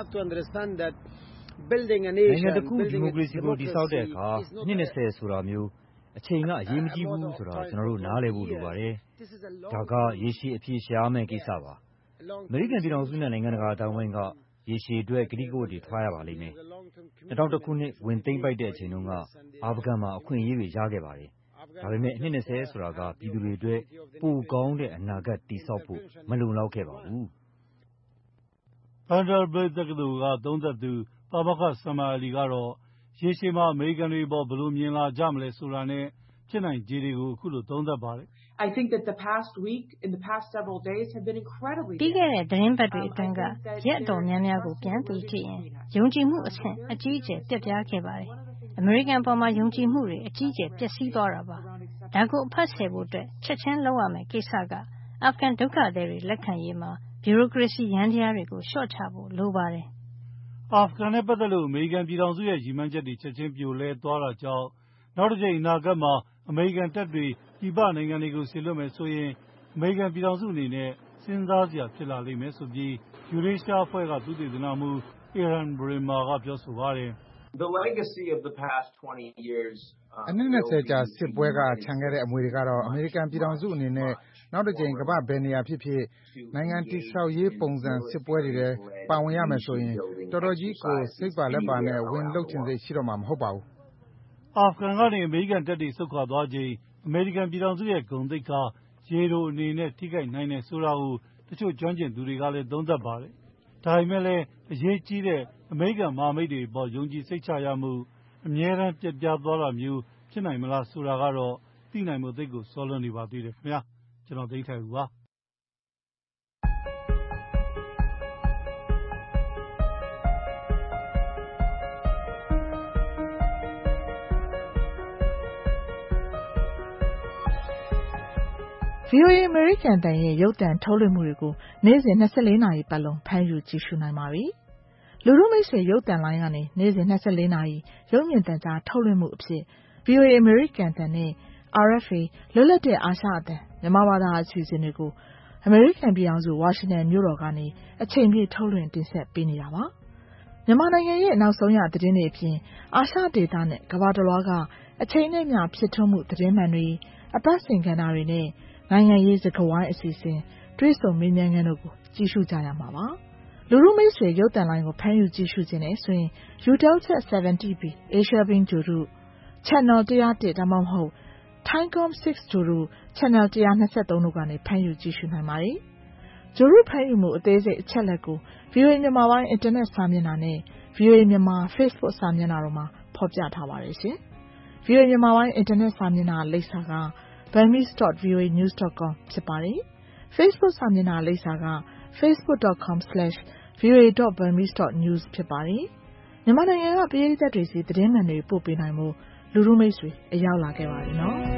နိုင်ငံတစ်ခုဒီမိုကရေစီကိုတည်ဆောက်တဲ့အခါနှစ်20ဆိုတာမျိုးအချိန်ကအရေးမကြီးဘူးဆိုတာကျွန်တော်တို့နားလည်ဖို့လိုပါတယ်ဒါကရေရှည်အဖြေရှာရမယ့်ကိစ္စပါအမေရိကန်ပြည်ထောင်စုနဲ့နိုင်ငံတကာအတိုင်းအဝိုင်းကရေရှည်အတွက်ကတိကဝတ်တွေထားရပါလိမ့်မယ်2000 ခုနှစ်ဝင်သိမ်းပိုက်တဲ့အချိန်တုန်းကအာဖဂန်မှာအခွင့်အရေးတွေရခဲ့ပါတယ်ဒါပေမဲ့နှစ်20ဆိုတာကပြည်သူတွေအတွက်ပိုကောင်းတဲ့အနာဂတ်တည်ဆောက်ဖို့မလုံလောက်ခဲ့ပါဘူး Vanderbilt တက္ကသိုလ်ကသုံးသပ်သူပါမောက္ခဆမ်မာအလီကတော့ရေရှည်မှာအမေရိကန်တွေပေါ်ဘယ်လိုမြင်လာကြမလဲဆိုတာနဲ့ဖြစ်နိုင်ခြေတွေကိုအခုလိုသုံးသပ်ပါတယ် I think that the past week in the past several days have been incredibly ပြီးခဲ့တဲ့သတင်းပတ်တွေအတွင်းကရက်အတော်များများကိုပြန်ပြီးကြည့်ရင်ယုံကြည်မှုအဆင့်အကြီးအကျယ်ပြတ်ပြားခဲ့ပါတယ်အမေရိကန်ပေါ်မှာယုံကြည်မှုတွေအကြီးအကျယ်ပျက်စီးသွားတာပါဒါကိုအဖတ်ဆယ်ဖို့အတွက်ချက်ချင်းလုပ်ရမယ့်ကိစ္စကအာဖဂန်ဒုက္ခသည်တွေလက်ခံရေးမှာဗျူရိုကရေစီရန်တရားတွေကိုလျှော့ချဖို့လိုပါတယ်အာဖဂန်နဲ့ပတ်သက်လို့အမေရိကန်ပြည်ထောင်စုရဲ့ရည်မှန်းချက်တွေချက်ချင်းပြိုလဲသွားတာကြောင့်နောက်တစ်ချိန်အနာဂတ်မှာအမေရိကန်တပ်တွေပြည်ပနိုင်ငံတွေကိုဆင်လွှတ်မယ်ဆိုရင်အမေရိကန်ပြည်ထောင်စုအနေနဲ့စဉ်းစားစရာဖြစ်လာလိမ့်မယ်ဆိုပြီးယူရေးရှားအဖွဲ့ကသုတေသနမှူး Aaron Bremmer ကပြောဆိုပါတယ် The legacy of the past 20 years အနည်း20ကြာစစ်ပွဲကခြံခဲ့တဲ့အမွေတွေကတော့အမေရိကန်ပြည်ထောင်စုအနေနဲ့နောက်တစ်ကြိမ်ကမ္ဘာဘယ်နေရာဖြစ်ဖြစ်နိုင်ငံတည်ဆောက်ရေးပုံစံစစ်ပွဲတွေထဲပါဝင်ရမယ်ဆိုရင်တော်တော်ကြီးကိုစိတ်ပါလက်ပါနဲ့ဝင်လုပ်ချင်စိတ်ရှိတော့မှာမဟုတ်ပါဘူးအာဖဂန်ကနေအမေရိကန်တပ်တွေဆုတ်ခွာသွားချိန်အမေရိကန်ပြည်ထောင်စုရဲ့ဂုဏ်သိက္ခာရေတိုအနေနဲ့ထိခိုက်နိုင်တယ်ဆိုတာကိုတချို့ကျွမ်းကျင်သူတွေကလည်းသုံးသပ်ပါတယ်ဒါပေမဲ့လည်းအရေးကြီးတဲ့အမေရိကန်မဟာမိတ်တွေပေါ်ယုံကြည်စိတ်ချရမှုအမြဲတမ်းပြတ်ပြားသွားတာမျိုးဖြစ်နိုင်မလားဆိုတာကတော့သိနိုင်မှုသိကိုစောလွန်နေပါသေးတယ်ခင်ဗျာကျွန်တော်သိထိုက်ဦးပါ VOA အမေရိကန်အသံရဲ့ရုပ်သံထုတ်လွှင့်မှုတွေကိုနေ့စဉ်24နာရီပတ်လုံးဖမ်းယူကြည့်ရှုနိုင်ပါပြီ။လူထုမိတ်ဆွေရုပ်သံလိုင်းကနေနေ့စဉ်24နာရီရုပ်မြင်သံကြားထုတ်လွှင့်မှုအဖြစ် VOA အမေရိကန်အသံနဲ့ RFA လွတ်လပ်တဲ့အာရှအသံမြန်မာဘာသာအစီအစဉ်တွေကိုအမေရိကန်ပြည်ထောင်စုဝါရှင်တန်မြို့တော်ကနေအချိန်ပြည့်ထုတ်လွှင့်တင်ဆက်ပေးနေတာပါ။မြန်မာနိုင်ငံရဲ့နောက်ဆုံးရသတင်းတွေအပြင်အာရှဒေသနဲ့ကမ္ဘာတစ်လွှားကအချိန်နဲ့မျှဖြစ်ထွန်းမှုသတင်းမှန်တွေအပတ်စဉ်ကဏ္ဍတွေနဲ့နိုင်ငံရေးစကားဝိုင်းအစီအစဉ်တွေ့ဆုံမေးမြန်းခန်းတို့ကိုကြည့်ရှုကြရမှာပါ။လူထုမိတ်ဆွေရုပ်သံလိုင်းကိုဖမ်းယူကြည့်ရှုခြင်းနဲ့ဆိုရင် UTEL-CHEK 70B Asia Beam ဂြိုဟ်တု Channel 101ဒါမှမဟုတ် Thaicom 6 ဂြိုဟ်တု Channel 123တို့ကနေဖမ်းယူကြည့်ရှုနိုင်ပါတယ်။ဂြိုဟ်တုဖမ်းယူမှုအသေးစိတ်အချက်လက်ကို VOA မြန်မာပိုင်းအင်တာနက်စာမျက်နှာနဲ့ VOA မြန်မာ Facebook စာမျက်နှာတို့မှာဖော်ပြထားပါတယ်ရှင်။ VOA မြန်မာပိုင်းအင်တာနက်စာမျက်နှာလိပ်စာကburmese.voanews.com ဖြစ်ပါတယ်။ Facebook စာမျက်နှာလိပ်စာက facebook.com/VOA voa.burmese.news ဖြစ်ပါတယ်။မြန်မာနိုင်ငံကပရိသတ်တွေစီသတင်းမှန်တွေပို့ပေးနိုင်မှုလူထုမိတ်ဆွေအရောက်လာခဲ့ပါတယ်နော်။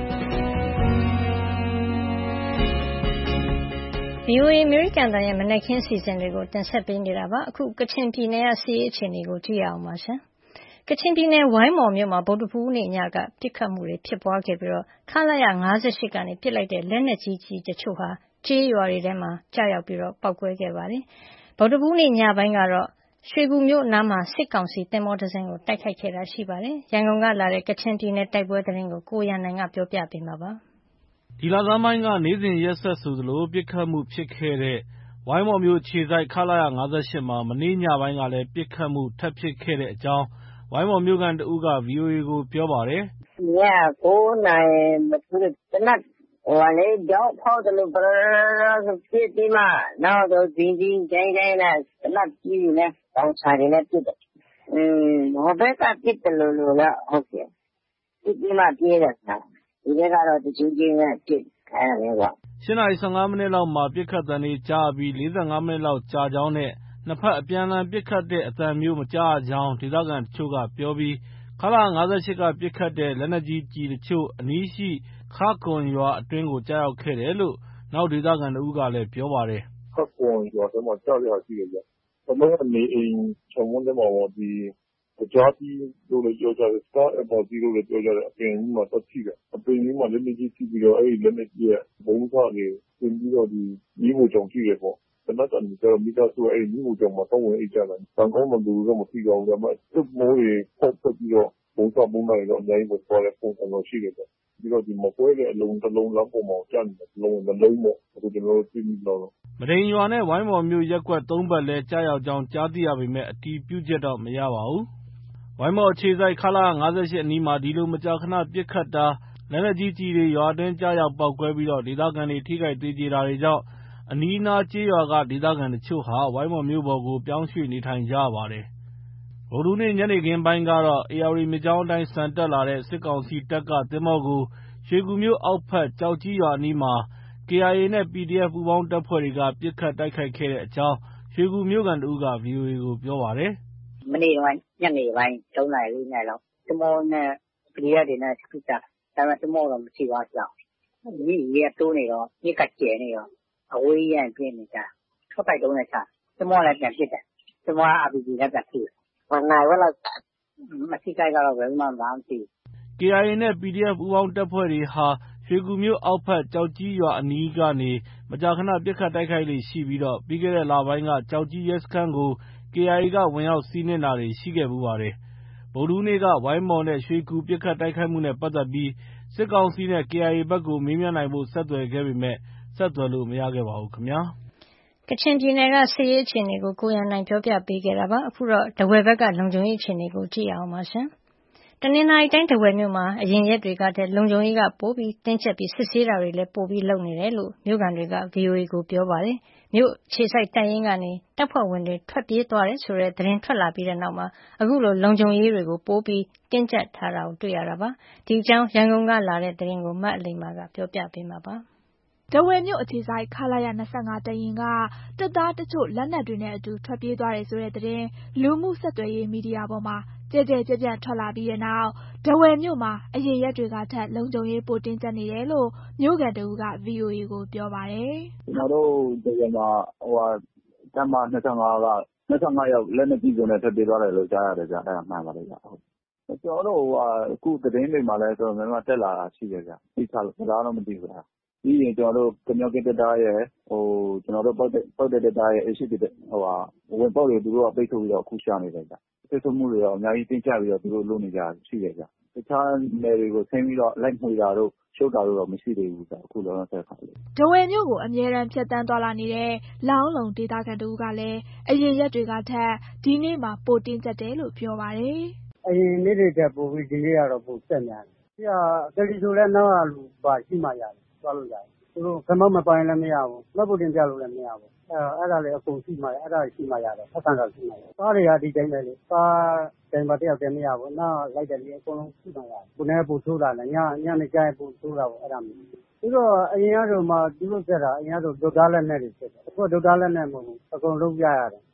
VOA အမေရိကန်ရဲ့မနက်ခင်းစီစဉ်တွေကိုတင်ဆက်ပေးနေတာပါအခုကချင်ပြည်နယ်ကစီးရေးအခြေအနေကိုကြည့်ရအောင်ပါရှင်ကချင်ပြည်နယ်ဝိုင်းမော်မြို့မှာဗုဒ္ဓဟူးနေ့ညကပစ်ခတ်မှုတွေဖြစ်ပွားခဲ့ပြီးခလာရ58ကနေပစ်လိုက်တဲ့လက်နက်ကြီးတချို့ဟာကျေးရွာတွေထဲမှာကြားရောက်ပြီးပေါက်ကွဲခဲ့ပါတယ်ဗုဒ္ဓဟူးနေ့ညပိုင်းကတော့ရွှေကူမြို့နားမှာစစ်ကောင်စီသင်္ဘောတစ်စင်းကိုတိုက်ခိုက်ခဲ့တာရှိပါတယ်ရန်ကုန်ကလာတဲ့ကချင်ပြည်နယ်တိုက်ပွဲသတင်းကိုကိုရန်နိုင်ကပြောပြပေးမှာပါဒီလဆန်းပိုင်းကနေ့စဉ်ရက်ဆက်ဆိုသလိုပစ်ခတ်မှုဖြစ်ခဲ့တဲ့ဝိုင်းမော်မြို့ခြေစိုက်ခလာရ58မှာမနေ့ညပိုင်းကလည်းပစ်ခတ်မှုထပ်ဖြစ်ခဲ့တဲ့အကြောင်းဝိုင်းမော်မြို့ကန်တဦးက VOA ကိုပြောပါတယ်။ည9နာရီမထိုးတဲ့တနက်ကြောက်ဖောက်တယ်လို့ပြစ်ပြီးမှနောက်တော့ဂျင်းချင်းကျင်းနဲ့တနက်ကြီးနဲ့တောင်ချာတွေနဲ့ပြစ်တယ်။ဟိုဘက်ကပြစ်တယ်လို့လားဟုတ်ကဲ့။ပြစ်ပြီးမှပြေးတယ်ဆရာ။ဒီဘက်ကတော့တချင်းချင်းနဲ့ပြစ်ခိုင်းတယ်ကွာ။8:15 မိနစ်လောက်မှာပစ်ခတ်သံတွေကြားပြီး45မိနစ်လောက်ကြာကြောင်းနဲ့နှစ်ဖက်အပြန်အလှန်ပစ်ခတ်တဲ့အသံမျိုးမကြားကြောင်းဒေသခံတချို့ကပြောပြီးခလာ58ကပစ်ခတ်တဲ့လက်နက်ကြီးကျည်တချို့အနီးရှိခါကွန်ရွာအတွင်းကိုကြားရောက်ခဲ့တယ်လို့နောက်ဒေသခံတဦးကလည်းပြောပါတယ်ခါကွန်ရွာထဲမှာကြားရရှိတယ်ဗျ။ကျွန်တော်ကနေအိမ်ခြံဝန်းထဲမှာဒီကြားပြီးလို့လည်းပြောကြတယ်စတာအပေါ်ပြီးလို့လည်းပြောကြတယ်အပင်ကြီးမှာတက်ကြည့်တယ်အပင်ကြီးမှာလက်နက်ကြီးကြည့်ပြီးတော့အဲ့ဒီလက်နက်ကြီးရဲ့ဘုံစားတွေသင်ပြီးတော့ဒီမိဖို့ကြောင့်ကြည့်ရပေါ့တနက်ကနေကျတော့မိသားစုအဲ့ဒီမိဖို့ကြောင့်မတော့ဝင်အိတ်ကြတယ်တန်ကောင်းမလူတော့မသိတော့ဘူးဒါပေမဲ့သူ့မိုးတွေပေါက်ပြီးတော့ဘုံစားဘုံနိုင်တော့အများကြီးပေါ်ပေါ်တဲ့ပုံစံတော့ရှိတယ်ဗျပြီးတော့ဒီမကွဲတဲ့အလုံးတစ်လုံးလမ်းပေါ်မှာကျန်တယ်လုံးဝလုံးပေါ့အခုကျွန်တော်တို့သိပြီးတော့မဒိန်ရွာနဲ့ဝိုင်းမော်မြို့ရက်ကွက်3ဘက်လဲကြားရောက်ကြောင်းကြားသိရပေမဲ့အတီးပြုတ်ချက်တော့မရပါဘူးဝိုင်းမော်အခြေစိုက်ခလာ58အနီးမှာဒီလိုမကြာခဏပစ်ခတ်တာလက်နက်ကြီးကြီးတွေရွာတွင်းကြားရောက်ပောက်ကွဲပြီးတော့ဒေသခံတွေထိခိုက်သေးကြေတာတွေကြောင့်အနီးနားကျေးရွာကဒေသခံတချို့ဟာဝိုင်းမော်မြို့ပေါ်ကိုပြောင်းရွှေ့နေထိုင်ကြရပါတယ်ဗုဒ္ဓဟူးနေ့ညနေခင်းပိုင်းကတော့ဧရာဝတီမြစ်ကြောင်းအတိုင်းဆန်တက်လာတဲ့စစ်ကောင်စီတပ်ကသင်္ဘောကိုရွှေကူမြို့အောက်ဖက်ကြောက်ကြီးရွာအနီးမှာ KIA နဲ့ PDF ပူးပေါင်းတပ်ဖွဲ့တွေကပစ်ခတ်တိုက်ခိုက်ခဲ့တဲ့အကြောင်းရွှေကူမြို့ကန်တဦးက VOA ကိုပြောပါတယ်။မနေ့ကညနေပိုင်း3နာရီ4နာရီလောက်သင်္ဘောနဲ့ PDF တွေနဲ့ပစ်ကြဒါပေမဲ့သင်္ဘောတော့မရှိပါဘူး။ဒီရေတိုးနေတော့မြစ်ကကျယ်နေတော့အဝေးရန်ပြင်းနေကြထွက်ပိုက်တုံးနဲ့ချသင်္ဘောလည်းပြန်ပစ်တယ်သင်္ဘော RPG နဲ့ပြန်ပစ်တယ်နိုင်ဝက်လောက်မထိခိုက်ကတော့ဘယ်မှမသိဘူး KIA နဲ့ PDF ပူးပေါင်းတပ်ဖွဲ့တွေဟာရွှေကူမြို့အောက်ဖက်ကြောက်ကြီးရွာအနီးကနေမကြာခဏပစ်ခတ်တိုက်ခိုက်လေ့ရှိပြီးပြီးခဲ့တဲ့လပိုင်းကကြောက်ကြီးရဲစခန်းကို KIA ကဝင်ရောက်စီးနင်းတာတွေရှိခဲ့ဖူးပါတယ်ဗုဒ္ဓဟူးနေ့ကဝိုင်းမော်နဲ့ရွှေကူပစ်ခတ်တိုက်ခိုက်မှုနဲ့ပတ်သက်ပြီးစစ်ကောင်စီနဲ့ KIA ဘက်ကိုမေးမြန်းနိုင်ဖို့ဆက်သွယ်ခဲ့ပေမဲ့ဆက်သွယ်လို့မရခဲ့ပါဘူးခင်ဗျာကချင်ပြည်နယ်ကစစ်ရေးအခြေအနေကိုကိုရန်နိုင်ပြောပြပေးခဲ့တာပါအခုတော့တဝယ်ဘက်ကလုံခြုံရေးအခြေအနေကိုကြည့်အောင်ပါရှင်တနင်္သာရီတိုင်းတဝယ်မြို့မှာအရင်ရက်တွေကတည်းလုံခြုံရေးကပိုပြီးတင်းကျပ်ပြီးစစ်ဆေးတာတွေလည်းပိုပြီးလုပ်နေတယ်လို့မြို့ကန်တွေက VOA ကိုပြောပါတယ်မြို့ခြေစိုက်တပ်ရင်းကနေတပ်ဖွဲ့ဝင်တွေထွက်ပြေးသွားတယ်ဆိုတဲ့သတင်းထွက်လာပြီးတဲ့နောက်မှာအခုလိုလုံခြုံရေးတွေကိုပိုပြီးတင်းကျပ်ထားတာကိုတွေ့ရတာပါဒီအကြောင်းရန်ကုန်ကလာတဲ့သတင်းကိုမတ်အလိမ္မာကပြောပြပေးမှာပါထားဝယ်မြို့အခြေစိုက်ခလာရ25တပ်ရင်းကတပ်သားတချို့လက်နက်တွေနဲ့အတူထွက်ပြေးသွားတယ်ဆိုတဲ့သတင်းလူမှုဆက်သွယ်ရေးမီဒီယာပေါ်မှာကြဲကြဲပြန့်ပြန့်ထွက်လာပြီးတဲ့နောက်ထားဝယ်မြို့မှာအရင်ရက်တွေကထက်လုံခြုံရေးပိုတင်းကျပ်နေတယ်လို့မြို့ကန်တဦးက VOA ကိုပြောပါတယ်။ကျွန်တော်တို့ဒီမှာတပ်မ25က25ရောက်လက်နက်ကြီးစုံနဲ့ထွက်ပြေးသွားတယ်လို့ကြားရတယ်ဗျ။အဲ့ဒါမှန်ပါတယ်ဗျ။ကျွန်တော်တို့အခုသတင်းတွေမှာလည်းတော်တော်များများတက်လာတာရှိတယ်ဗျ။သိချလို့ဘာလို့မသိဘူးဗျ။ပြီးရင်ကျွန်တော်တို့ကမြောက်ကတက်တာရဲ့ကျွန်တော်တို့ပောက်တဲ့တက်တာရဲ့အရှိတဲ့ဝင်ပေါက်တွေသူတို့ကပိတ်ဆို့ပြီးတော့အခုရှာနေတယ်ဗျ။ပိတ်ဆို့မှုတွေတော့အများကြီးတင်းကျပ်ပြီးတော့သူတို့လုပ်နေကြရှိတယ်ဗျ။တခြားနယ်တွေကိုဆင်းပြီးတော့လိုက်မှွေတာတို့ရှုပ်တာတို့တော့မရှိသေးဘူးဗျအခုလောလောဆယ်ခါလေးထားဝယ်မြို့ကိုအမြဲတမ်းဖြတ်တန်းသွားလာနေတဲ့လောင်းလုံဒေသခံတဦးကလည်းအရင်ရက်တွေကထက်ဒီနေ့မှာပိုတင်းကျပ်တယ်လို့ပြောပါတယ်အရင်နေ့တွေတက်ပိုပြီးဒီနေ့ကတော့ပိုဆက်များတယ်။ကလေးဆိုလည်းနောက်ကလူပါရှိမှရတယ်သွားလို့ရတယ်။သူတို့ခမောက်မပိုင်းလည်းမရဘူး။မှတ်ဖို့တင်ပြလို့လည်းမရဘူး။အဲ့ဒါလည်းအကုန်ရှိမှအဲ့ဒါရှိမှရတယ်။ဖတ်ဆန်ကရှိမှရတယ်။ကားတွေကဒီတိုင်းပဲလေ။ကားတိုင်းမှာတယောက်တည်းမရဘူး။နောက်လိုက်တယ်လေအကုန်လုံးရှိမှရတယ်။ကိုယ်နဲ့ပို့ထိုးတာလည်းညနေကျရင်ပို့ထိုးတာပေါ့အဲ့ဒါမျိုး။သူတို့အရင်ကတော့မှသူတို့ဆက်တာအရင်ကတော့ဒုတ်သားလက်နဲ့တွေဖြစ်တယ်။အခုဒုတ်သားလက်နဲ့မဟုတ်ဘူး။အကုန်လုံးပြရတယ်။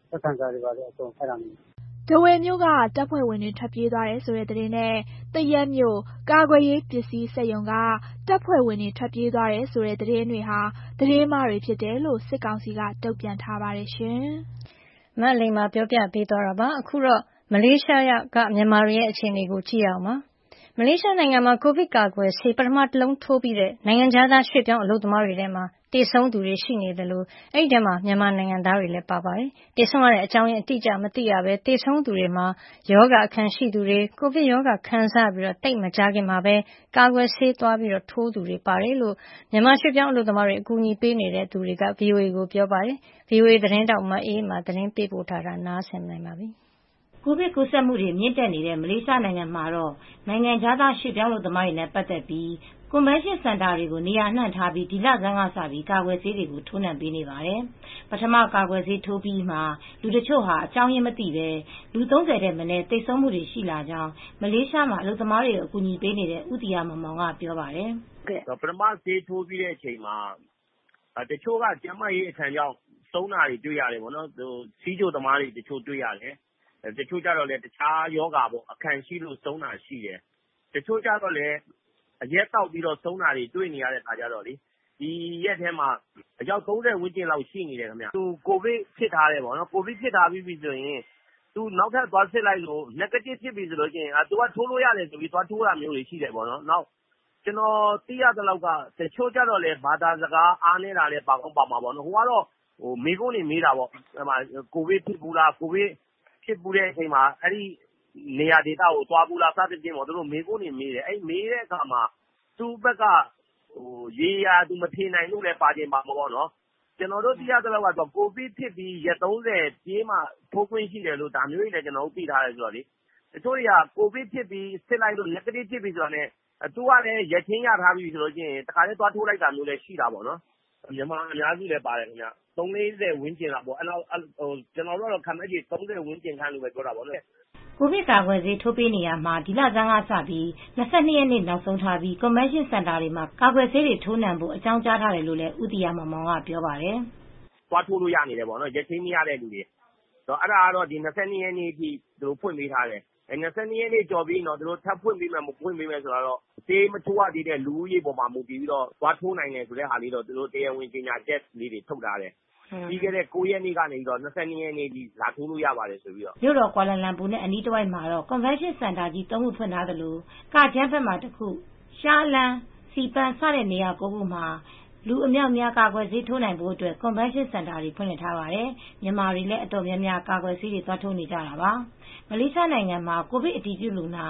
သက်ခံစာတွေပါလေအကုန်အဲ့ဒါမျိုးထားဝယ်မြို့ကတပ်ဖွဲ့ဝင်တွေထွက်ပြေးသွားတယ်ဆိုတဲ့သတင်းနဲ့သရက်မြို့ကာကွယ်ရေးပစ္စည်းစက်ရုံကတပ်ဖွဲ့ဝင်တွေထွက်ပြေးသွားတယ်ဆိုတဲ့သတင်းတွေဟာသတင်းမှားတွေဖြစ်တယ်လို့စစ်ကောင်စီကတုံ့ပြန်ထားပါတယ်ရှင်။မလိမ္မာပြောပြပေးသွားတာပါ။အခုတော့မလေးရှားကမြန်မာတွေရဲ့အခြေအနေကိုကြည့်အောင်ပါ။မလေးရှားနိုင်ငံမှာကိုဗစ်ကာကွယ်ဆေးပထမတစ်လုံးထိုးပြီးတဲ့နိုင်ငံခြားသားရွှေ့ပြောင်းအလုပ်သမားတွေထဲမှာသေဆုံးသူတွေရှိနေတယ်လို့အဲ့ဒီထဲမှာမြန်မာနိုင်ငံသားတွေလည်းပါပါတယ်။သေဆုံးရတဲ့အကြောင်းရင်းအတိအကျမသိရဘဲသေဆုံးသူတွေမှာယောဂအခံရှိသူတွေကိုဗစ်ယောဂခံစားပြီးတိတ်မကြခင်မှာပဲကာကွယ်ဆေးသွားပြီးထိုးသူတွေပါတယ်လို့မြန်မာရွှေ့ပြောင်းအလုပ်သမားတွေအကူအညီပေးနေတဲ့သူတွေက VOA ကိုပြောပါတယ်။ VOA သတင်းတောက်မအေးမှာသတင်းပေးပို့ထားတာနားဆင်နိုင်ပါပြီ။ကိုဗစ်ကူးစက်မှုတွေမြင့်တက်နေတဲ့မလေးရှားနိုင်ငံမှာတော့နိုင်ငံခြားသားရွှေ့ပြောင်းလုပ်သမားတွေနဲ့ပတ်သက်ပြီးကွန်ဗင်းရှင်းစင်တာတွေကိုနေရာနှံ့ထားပြီးဒီလဆန်းကစပြီးကာကွယ်ဆေးတွေကိုထိုးနှံပေးနေပါတယ်။ပထမကာကွယ်ဆေးထိုးပြီးမှလူတချို့ဟာအကြောင်းရင်းမသိပဲလူ30တဲ့မနေ့တိတ်ဆုံးမှုတွေရှိလာကြောင်းမလေးရှားမှာအလုပ်သမားတွေကိုအကူအညီပေးနေတဲ့ဦးတီယာမောင်မောင်ကပြောပါတယ်။ပထမဆေးထိုးပြီးတဲ့အချိန်မှာတချို့ကကျန်းမာရေးအထံကြောင့်ဆုံးတာတွေတွေ့ရတယ်ပေါ့နော်။စီးကျိုသမားတွေတချို့တွေ့ရတယ်။တချို့ကြတော့လည်းတခြားယောဂါပေါ့အခန့်ရှိလို့ဆုံးတာရှိတယ်။တချို့ကြတော့လည်းအရက်တောက်ပြီးတော့ဆုံးတာတွေတွေ့နေရတဲ့အခါကျတော့လေဒီရက်ထဲမှာအယောက်30ဝန်းကျင်လောက်ရှိနေတယ်ခင်ဗျ။သူကိုဗစ်ဖြစ်ထားတယ်ပေါ့နော်။ကိုဗစ်ဖြစ်ထားပြီးပြီဆိုရင်သူနောက်ထပ်သွားစစ်လိုက်လို့ negative ဖြစ်ပြီဆိုလို့ရှိရင်သူကထိုးလို့ရတယ်ဆိုပြီးသွားထိုးတာမျိုးတွေရှိတယ်ပေါ့နော်။နောက်ကျွန်တော်သိရသလောက်ကတချို့ကြတော့လည်းဘာသာစကားအားနေတာလည်းပါကောင်းပါမှာပေါ့နော်။ဟိုကတော့မေးခွန်းတွေမေးတာပေါ့။အဲ့မှာကိုဗစ်ဖြစ်ဘူးလားကိုဗစ်ဖြစ်ဘူးတဲ့အချိန်မှာအဲ့ဒီနေရာဒေသကိုသွားဘူးလားစသဖြင့်ပေါ့သူတို့မေးခွန်းတွေမေးတယ်အဲ့မေးတဲ့အခါမှာသူ့ဘက်ကရေရာသူမဖြေနိုင်လို့လည်းပါခြင်းပါမှာပေါ့နော်ကျွန်တော်တို့သိရသလောက်ကတော့ကိုဗစ်ဖြစ်ပြီးရက်30ပြေးမှထိုးခွင့်ရှိတယ်လို့ဒါမျိုးတွေလည်းကျွန်တော်တို့သိထားတယ်ဆိုတော့လေတချို့တွေကကိုဗစ်ဖြစ်ပြီးစစ်လိုက်လို့ negative ဖြစ်ပြီးဆိုတော့လည်းသူကလည်းရက်ချင်းရထားပြီဆိုလို့ချင်းတခါလေးသွားထိုးလိုက်တာမျိုးလည်းရှိတာပေါ့နော်မြန်မာအများစုလည်းပါတယ်ခင်ဗျ340ဝန်းကျင်လောက်ပေါ့အဲ့တော့ကျွန်တော်တို့ကတော့ခံမဲ့ကြီး30ဝန်းကျင်ခန့်လို့ပဲပြောတာပေါ့နော်ကိုဗစ်ကာကွယ်ဆေးထိုးပေးနေရမှာဒီလဆန်းကစပြီး22ရက်နေ့နောက်ဆုံးထားပြီး convention center တွေမှာကာကွယ်ဆေးတွေထိုးနှံဖို့အကြောင်းကြားထားတယ်လို့လည်းဦးတီယာမောင်မောင်ကပြောပါတယ်။သွားထိုးလို့ရနေတယ်ပေါ့နော်ရက်ချင်းမရတဲ့လူတွေတော့အဲ့ဒါကတော့ဒီ22ရက်နေ့အထိသူတို့ဖွင့်ပေးထားတယ်။22ရက်နေ့ကြော်ပြီးတော့သူတို့ထပ်ဖွင့်ပေးမယ်မဖွင့်ပေးမယ်ဆိုတော့ဆေးမထိုးရသေးတဲ့လူဦးရေပေါ်မှာမူတည်ပြီးတော့သွားထိုးနိုင်တယ်ဆိုတဲ့ဟာလေးတော့သူတို့တရားဝင်ကြေညာချက်လေးတွေထုတ်ထားတယ်။ပြီးခဲ့တဲ့9ရက်နေ့ကနေပြီးတော့22ရက်နေ့ဒီလာထိုးလို့ရပါတယ်ဆိုပြီးတော့မြို့တော်ကွာလာလမ်ပူနဲ့အနီးတစ်ဝိုက်မှာတော့ convention center ကြီး3ခုဖွင့်ထားသလိုကာဂျန်ဘက်မှာတစ်ခုရှားလန်စီပန်စတဲ့နေရာ9ခုမှာလူအများများကာကွယ်ဆေးထိုးနိုင်ဖို့အတွက် convention center တွေဖွင့်လှစ်ထားပါတယ်မြန်မာတွေလည်းအတော်များများကာကွယ်ဆေးတွေသွားထိုးနေကြတာပါမလေးရှားနိုင်ငံမှာကိုဗစ်အတည်ပြုလူနာ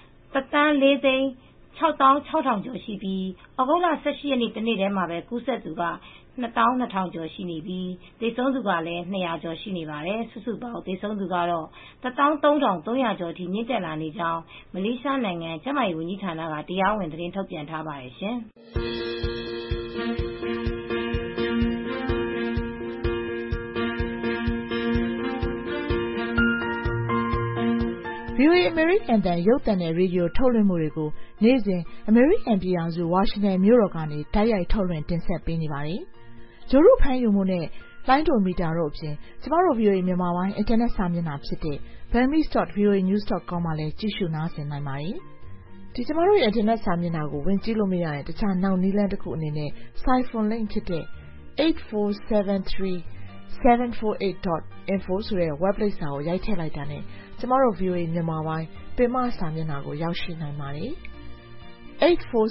1,460,600 ကျော်ရှိပြီးဩဂုတ်လ18ရက်နေ့တနေ့တည်းမှာပဲကူးစက်သူက22,000 ကျော်ရှိနေပြီးသေဆုံးသူကလည်း200ကျော်ရှိနေပါတယ်စုစုပေါင်းသေဆုံးသူကတော့13,300 ကျော်ထိမြင့်တက်လာနေကြောင်းမလေးရှားနိုင်ငံကျန်းမာရေးဝန်ကြီးဌာနကတရားဝင်သတင်းထုတ်ပြန်ထားပါတယ်ရှင် VOA American တန်ရုပ်သံနဲ့ရေဒီယိုထုတ်လွှင့်မှုတွေကိုနေ့စဉ် American ပြည်ထောင်စုဝါရှင်တန်မြို့တော်ကနေတိုက်ရိုက်ထုတ်လွှင့်တင်ဆက်ပေးနေပါတယ်။ဂျိုရုဖမ်းယူမှုနဲ့လိုင်းဒိုမီတာတို့အပြင်ကျမတို့ VOA မြန်မာပိုင်း Internet စာမျက်နှာဖြစ်တဲ့ burmese.voanews.com မှာလည်းကြည့်ရှုနားဆင်နိုင်ပါတယ်။ဒီကျမတို့ရဲ့ Internet စာမျက်နှာကိုဝင်ကြည့်လို့မရတဲ့တခြားနောက်နည်းလမ်းတစ်ခုအနေနဲ့ Siphon link ဖြစ်တဲ့ 8473748.info ဆိုတဲ့ web လိပ်စာကိုရိုက်ထည့်လိုက်တာနဲ့ကျမတို့ VOA မြန်မာပိုင်းပင်မစာမျက်နှာကိုရောက်ရှိနိုင်ပါတယ်။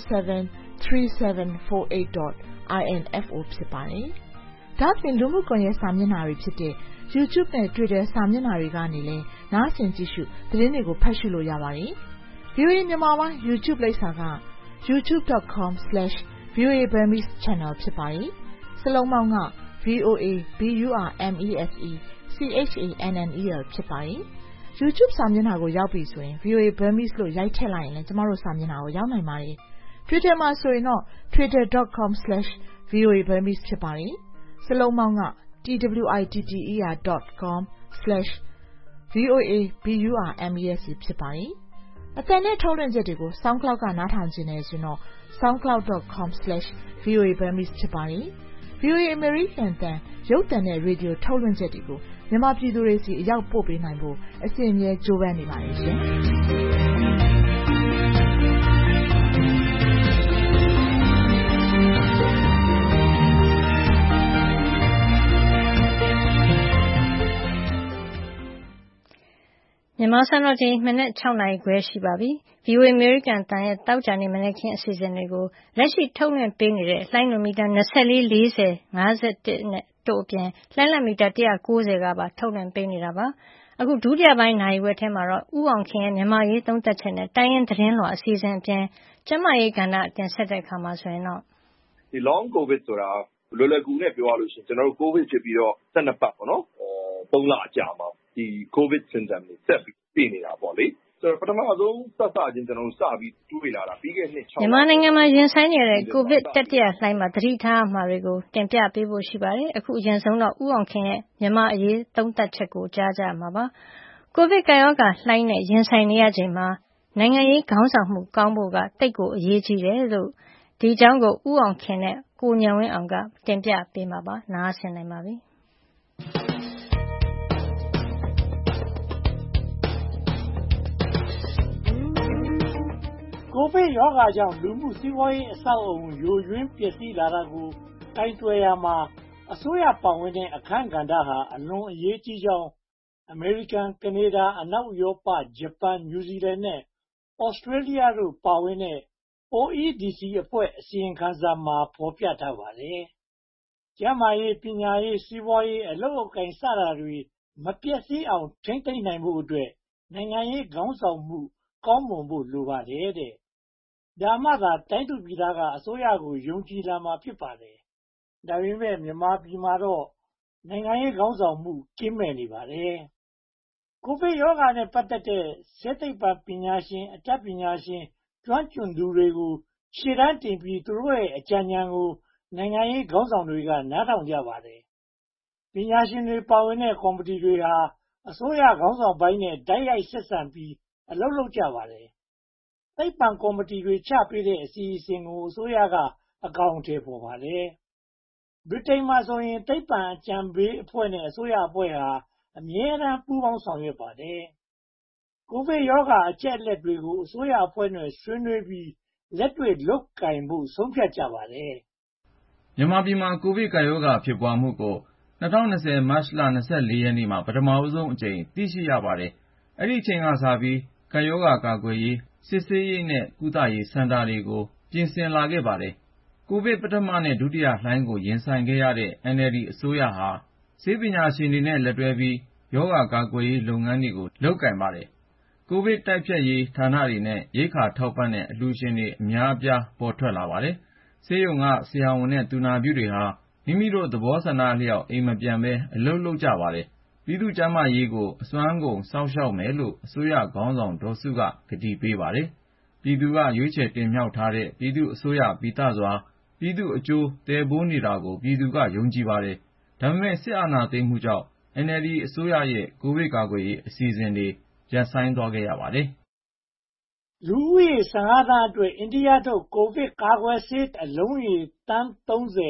8473748.info ဖြစ်ပါတယ်။ဒါ့အပြင်လူမှုကွန်ရက်စာမျက်နှာတွေဖြစ်တဲ့ YouTube နဲ့ Twitter စာမျက်နှာတွေကနေလည်းနားဆင်ကြည့်ရှုသတင်းတွေကိုဖတ်ရှုလို့ရပါတယ်။ VOA မြန်မာပိုင်း YouTube လိပ်စာက youtube.com/VOA Burmese Channel ဖြစ်ပါတယ်။စလုံးပေါင်းက VOA BURMESE CHANNEL ဖြစ်ပါတယ်။ YouTube စာမျက်နှာကိုရောက်ပြီဆိုရင် VOA Burmese လို့ရိုက်ထည့်လိုက်ရင်လည်းကျမတို့စာမျက်နှာကိုရောက်နိုင်ပါတယ်။ Twitter မှာဆိုရင်တော့ twitter.com/VOA Burmese ဖြစ်ပါတယ်။စလုံးပေါင်းက twitter.com/VOA BURMESE ဖြစ်ပါတယ်။အသံနဲ့ထုတ်လွှင့်ချက်တွေကို SoundCloud ကနားထောင်နေတယ်ဆိုရင်တော့ soundcloud.com/VOA Burmese ဖြစ်ပါတယ်။ VOA American တန်ရုပ်သံနဲ့ရေဒီယိုထုတ်လွှင့်ချက်တွေကိုမြန်မာပြည်သူတွေဆီအရောက်ပို့ပေးနိုင်ဖို့အစဉ်အမြဲကြိုးပမ်းနေပါတယ်ရှင်။မြန်မာစံတော်ချိန်မနက် 6 နာရီခွဲရှိပါပြီ။ VOA အမေရိကန်အသံရဲ့သောကြာနေ့မနက်ခင်းအစီအစဉ်တွေကိုလက်ရှိထုတ်လွှင့်ပေးနေတဲ့လှိုင်းမီတာ 24, 40, 51 နဲ့တို့အပြင်လှိုင်းလမီတာ 190 ကပါထုတ်လွှင့်ပေးနေတာပါ။အခုဒုတိယပိုင်းနာရီဝက်ထဲမှာတော့ဦးအောင်ခင်ရဲ့မြန်မာရေးသုံးသပ်ချက်နဲ့တိုင်းရင်းသတင်းလွှာအစီအစဉ်အပြင်ကျန်းမာရေးကဏ္ဍတင်ဆက်တဲ့အခါမှာဆိုရင်တော့ဒီ long covid ဆိုတာလွယ်လွယ်ကူနဲ့ပြောရလို့ရှိရင်ကျွန်တော်တို့ covid ဖြစ်ပြီးတော့12ပတ်ပေါ့နော်3လအကြာမှာဒီ covid symptom တွေဆက်ပြီးပြနေတာပေါ့လေဆိုတော့ပထမဆုံးစချင်းကျွန်တော်တို့စပြီးတွေ့လာတာပြီးခဲ့နှစ်6 မြန်မာနိုင်ငံမှာရင်ဆိုင်နေတဲ့ covid တတိယလှိုင်းမှာသတိထားမှာတွေကိုတင်ပြပေးဖို့ရှိပါတယ်အခုအရင်ဆုံးတော့ဦးအောင်ခင်ရဲ့မြန်မာအရေးသုံးသပ်ချက်ကိုကြားကြမှာပါကိုဗစ်ကာရောဂါလှိုင်းနဲ့ရင်ဆိုင်နေရချိန်မှာနိုင်ငံရေးခေါင်းဆောင်မှုကောင်းဖို့ကတိတ်ကိုအရေးကြီးတယ်လို့ဒီအကြောင်းကိုဦးအောင်ခင်နဲ့ကိုဉာဏ်ဝင်းအောင်ကတင်ပြပေးမှာပါနားဆင်နိုင်ပါပြီကိုဗစ်ရောဂါကြောင့်လူမှုစီးပွားရေးအဆောက်အအုံယိုယွင်းပျက်စီးလာတာကိုကိုင်တွယ်ရမှာအစိုးရပါဝင်တဲ့အခန်းကဏ္ဍဟာအလွန်အရေးကြီးကြောင်းအမေရိကန်၊ကနေဒါ၊အနောက်ဥရောပ၊ဂျပန်၊နယူးဇီလန်နဲ့ဩစတြေးလျတို့ပါဝင်တဲ့ OECD အဖွဲ့အစီရင်ခံစာမှာဖော်ပြထားပါတယ်။ကျန်းမာရေး၊ပညာရေး၊စီးပွားရေး၊အလုပ်အကိုင်စတာတွေမပျက်စီးအောင်ထိန်းသိမ်းနိုင်ဖို့အတွက်နိုင်ငံရေးခေါင်းဆောင်မှုကောင်းမွန်ဖို့လိုပါတယ်တဲ့။ဒါမှသာတိုင်းသူပြည်သားကအစိုးရကိုယုံကြည်လာမှာဖြစ်ပါတယ်။ဒါပေမဲ့မြန်မာပြည်မှာတော့နိုင်ငံရေးခေါင်းဆောင်မှုကင်းမဲ့နေပါတယ်။ကိုဗစ်ရောဂါနဲ့ပတ်သက်တဲ့ဆေးသိပ္ပံပညာရှင်အတတ်ပညာရှင်ကျွမ်းကျင်သူတွေကိုရှေ့တန်းတင်ပြီးသူတို့ရဲ့အကြံဉာဏ်ကိုနိုင်ငံရေးခေါင်းဆောင်တွေကနားထောင်ကြပါတယ်။ပညာရှင်တွေပါဝင်တဲ့ကော်မတီတွေဟာအစိုးရခေါင်းဆောင်ပိုင်းနဲ့တိုက်ရိုက်ဆက်ဆံပြီးအလုပ်လုပ်ကြပါတယ်။သိပ္ပံကော်မတီတွေချပေးတဲ့အစီအစဉ်ကိုအစိုးရကအကောင်အထည်ဖော်ပါတယ်။ဗြိတိန်မှာဆိုရင်သိပ္ပံအကြံပေးအဖွဲ့နဲ့အစိုးရအဖွဲ့ဟာအမြဲတမ်းပူးပေါင်းဆောင်ရွက်ပါတယ်။ကိုဗစ်ရောဂါအချက်အလက်တွေကိုအစိုးရအဖွဲ့နဲ့ဆွေးနွေးပြီးလက်တွေ့လုပ်ကိုင်ဖို့ဆုံးဖြတ်ကြပါတယ်။မြန်မာပြည်မှာကိုဗစ်ကပ်ရောဂါဖြစ်ပွားမှုကို2020မတ်လ24ရက်နေ့မှာပထမဆုံးအကြိမ်သိရှိရပါတယ်။အဲဒီအချိန်ကစပြီးကပ်ရောဂါကာကွယ်ရေးစစ်ဆေးရေးနဲ့ကုသရေးစင်တာတွေကိုပြင်ဆင်လာခဲ့ပါတယ်။ကိုဗစ်ပထမနဲ့ဒုတိယလှိုင်းကိုရင်ဆိုင်ခဲ့ရတဲ့ NLD အစိုးရဟာဆေးပညာရှင်တွေနဲ့လက်တွဲပြီးရောဂါကာကွယ်ရေးလုပ်ငန်းတွေကိုလုပ်ကိုင်ပါတယ်။ကိုဗစ်တိုက်ဖျက်ရေးဌာနတွေနဲ့ရိက္ခာထောက်ပံ့တဲ့အလှူရှင်တွေအများအပြားပေါ်ထွက်လာပါတယ်။ဆေးရုံကဆရာဝန်နဲ့သူနာပြုတွေဟာမိမိတို့သဘောဆန္ဒအလျောက်အိမ်မပြန်ဘဲအလုပ်လုပ်ကြပါတယ်။ပြည်သူ့ကျန်းမာရေးကိုအစွမ်းကုန်စောင့်ရှောက်မယ်လို့အစိုးရခေါင်းဆောင်ဒေါ်စုကကတိပေးပါတယ်။ပြည်သူကရွေးချယ်တင်မြှောက်ထားတဲ့ပြည်သူ့အစိုးရပိသစွာပြည်သူ့အကျိုးသယ်ပိုးနေတာကိုပြည်သူကယုံကြည်ပါတယ်။ဒါပေမဲ့စစ်အာဏာသိမ်းမှုကြောင့်NLD အစိုးရရဲ့ကိုဗစ်ကာကွယ်ရေးအစီအစဉ်တွေရပ်ဆိုင်းသွားခဲ့ရပါတယ်။လူဦးရေ15သန်းအတွက်အိန္ဒိယထုတ်ကိုဗစ်ကာကွယ်ဆေးအလုံးရေသန်း30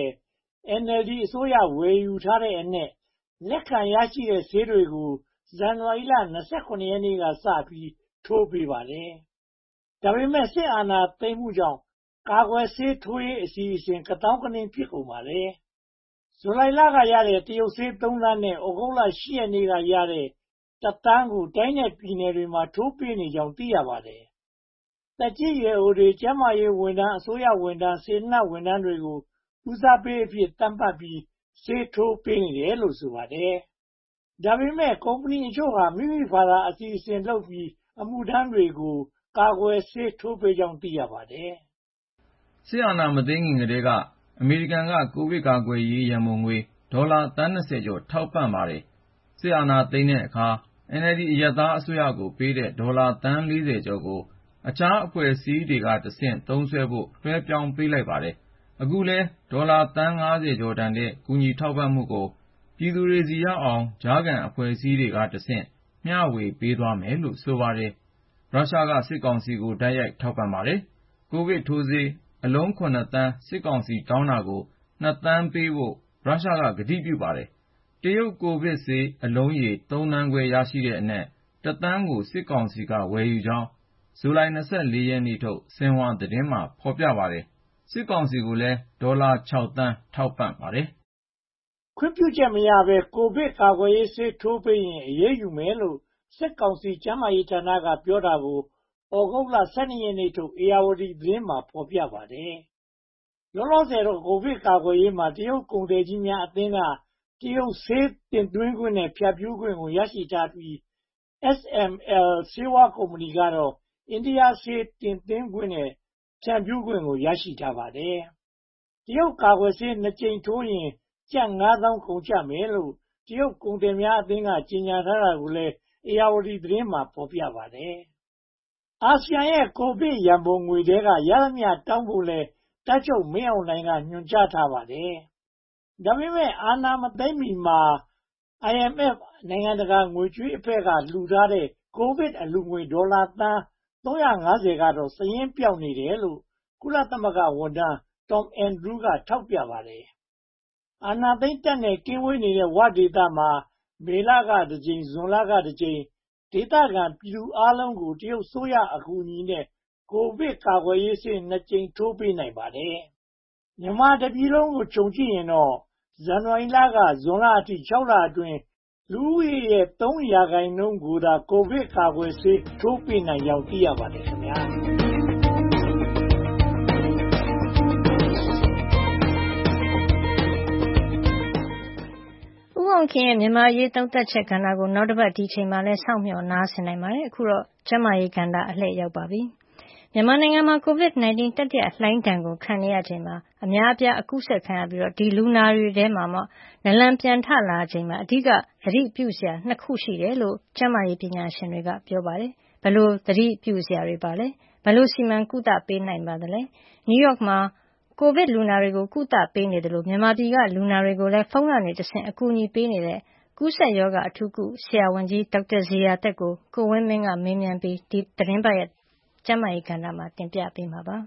NLD အစိုးရဝယ်ယူထားတဲ့အနက်လက်ခံရရှိတဲ့ဆေးတွေကိုဇန်နဝါရီလ29ရက်နေ့ကစပြီးထိုးပေးပါတယ်။ဒါပေမဲ့စစ်အာဏာသိမ်းမှုကြောင့်ကာကွယ်ဆေးထိုးရေးအစီအစဉ်ကသောင်းကနင်းဖြစ်ကုန်ပါတယ်။ဇူလိုင်လကရတဲ့တရုတ်ဆေး3သန်းနဲ့ဩဂုတ်လ10ရက်နေ့ကရတဲ့1သန်းကိုတိုင်းနဲ့ပြည်နယ်တွေမှာထိုးပေးနေကြောင်းသိရပါတယ်။သက်ကြီးရွယ်အိုတွေကျန်းမာရေးဝန်ထမ်းအစိုးရဝန်ထမ်းစေတနာ့ဝန်ထမ်းတွေကိုဦးစားပေးအဖြစ်သတ်မှတ်ပြီးဆေးထိုးပေးနေတယ်လို့ဆိုပါတယ်။ဒါပေမဲ့ကုမ္ပဏီအချို့ဟာမိမိဘာသာအစီအစဉ်လုပ်ပြီးအမှုထမ်းတွေကိုကာကွယ်ဆေးထိုးပေးကြောင်းသိရပါတယ်။စစ်အာဏာမသိမ်းခင်ကတည်းကအမေရိကန်ကကိုဗစ်ကာကွယ်ရေးရန်ပုံငွေဒေါ်လာသန်း20ကျော်ထောက်ပံ့ပါတယ်။စစ်အာဏာသိမ်းတဲ့အခါ NLD အရပ်သားအစိုးရကိုပေးတဲ့ဒေါ်လာသန်း40ကျော်ကိုအခြားအဖွဲ့အစည်းတွေကတဆင့်သုံးစွဲဖို့လွှဲပြောင်းပေးလိုက်ပါတယ်။အခုလည်းဒေါ်လာသန်း50ကျော်တန်တဲ့ကူညီထောက်ပံ့မှုကိုပြည်သူတွေဆီရောက်အောင်ကြားခံအဖွဲ့အစည်းတွေကတဆင့်မျှဝေပေးသွားမယ်လို့ဆိုပါတယ်။ရုရှားကစစ်ကောင်စီကိုတိုက်ရိုက်ထောက်ပံ့ပါတယ်။ကိုဗစ်ထိုးဆေးအလုံး9သန်းစစ်ကောင်စီတောင်းတာကို2သန်းပေးဖို့ရုရှားကကတိပြုပါတယ်။တရုတ်ကိုဗစ်ဆေးအလုံးရေ 3 သန်းခွဲရရှိတဲ့အနက် 1 သန်းကို စစ်ကောင်စီက ဝယ်ယူကြောင်း ဇူလိုင် 24 ရက်နေ့ထုတ် ဆင်ဟွာသတင်းမှာ ဖော်ပြပါတယ်။ စစ်ကောင်စီကိုလည်း ဒေါ်လာ 6 သန်း ထောက်ပံ့ပါတယ်။ ခွင့်ပြုချက်မရဘဲ ကိုဗစ်ကာကွယ်ဆေးထိုးပေးရင် အရေးယူမယ်လို့ စစ်ကောင်စီကျန်းမာရေးဌာနက ပြောတာကို သြဂုတ်လ 12 ရက်နေ့ထုတ် ဧရာဝတီသတင်းမှာ ဖော်ပြပါတယ်။ လောလောဆယ်တော့ ကိုဗစ်ကာကွယ်ရေးမှာ တရုတ်ကုန်သည်ကြီးများအသင်းက တရုတ်ဆေးတင်သွင်းခွင့်နဲ့ ဖြန့်ဖြူးခွင့်ကို ရရှိထားပြီး SML ဆေးဝါးကုမ္ပဏီကတော့ အိန္ဒိယဆေးတင်သွင်းခွင့်နဲ့ ဖြန့်ဖြူးခွင့်ကို ရရှိထားပါတယ်။ တရုတ်ကာကွယ်ဆေး 2 ကြိမ်ထိုးရင် ကျပ် ၅ သောင်းကုန်ကျမယ်လို့ တရုတ်ကုန်သည်များအသင်းက ကြေညာထားတာကိုလည်း ဧရာဝတီသတင်းမှာ ဖော်ပြပါတယ်။ အာဆီယံရဲ့ ကိုဗစ်ရန်ပုံငွေထဲက ရသမျှတောင်းဖို့လည်း တပ်ချုပ်မင်းအောင်လှိုင်က ညွှန်ကြားထားပါတယ်။ ဒါပေမဲ့ အာဏာမသိမ်းမီမှာ IMF နိုင်ငံတကာငွေကြေးအဖွဲ့က လှူထားတဲ့ ကိုဗစ်အလှူငွေ ဒေါ်လာသန်း 350 ကတော့ စာရင်းပျောက်နေတယ်လို့ ကုလသမဂ္ဂဝန်ထမ်း Tom Andrews က ထောက်ပြပါတယ်။ အာဏာသိမ်းတပ်နဲ့ ကင်းဝေးနေတဲ့ 'ဝ'ဒေသမှာ မေလကတကြိမ်၊ ဇွန်လကတကြိမ် ဒေသခံပြည်သူအားလုံးကို တရုတ်အစိုးရအကူအညီနဲ့ ကိုဗစ်ကာကွယ်ဆေး 2 ကြိမ် ထိုးပေးနိုင်ပါတယ်။ မြန်မာတပြည်လုံးကို ခြုံကြည့်ရင်တော့ ဇန်နဝါရီလကနေ ဇွန်လအထိ 6 လအတွင်း လူဦးရေရဲ့ 3 ရာခိုင်နှုန်းကိုသာ ကိုဗစ်ကာကွယ်ဆေး ထိုးပေးနိုင်ကြောင်း သိရပါတယ်။ ( ဦးအောင်ခင်ရဲ့ မြန်မာ့အရေးသုံးသပ်ချက်ကဏ္ဍကို နောက်တပတ်ဒီအချိန်မှာလည်း စောင့်မျှော်နားဆင်နိုင်ပါတယ်။ အခုတော့ ကျန်းမာရေးကဏ္ဍအလှည့်ရောက်ပါပြီ။ မြန်မာနိုင်ငံမှာ COVID-19 တတိယလှိုင်းဒဏ်ကို ခံနေရချိန်မှာ အများအပြား ကူးစက်ခံရပြီး ဒီလူနာတွေထဲမှာမှ နာလန်ပြန်ထလာရချိန်မှာ အဓိက သတိပြုစရာ 2 ခုရှိတယ်လို့ ကျန်းမာရေးပညာရှင်တွေက ပြောပါတယ်။ ဘယ်လိုသတိပြုစရာတွေပါလဲ။ ဘယ်လိုစီမံကုသပေးနိုင်ပါသလဲ။ နယူးယောက်မှာ ကိုဗစ်လူနာတွေကို ကုသပေးနေသလို မြန်မာပြည်က လူနာတွေကိုလည်း ဖုန်းကနေတဆင့် အကူအညီပေးနေတဲ့ ကူးစက်ရောဂါအထူးကုဆရာဝန်ကြီး ဒေါက်တာဇေယျာသက်ကို ကိုဝင်းမင်းက မေးမြန်းပြီး ဒီသီတင်းပတ်ရဲ့ ကျန်းမာရေးကဏ္ဍမှာ တင်ပြပေးမှာပါ။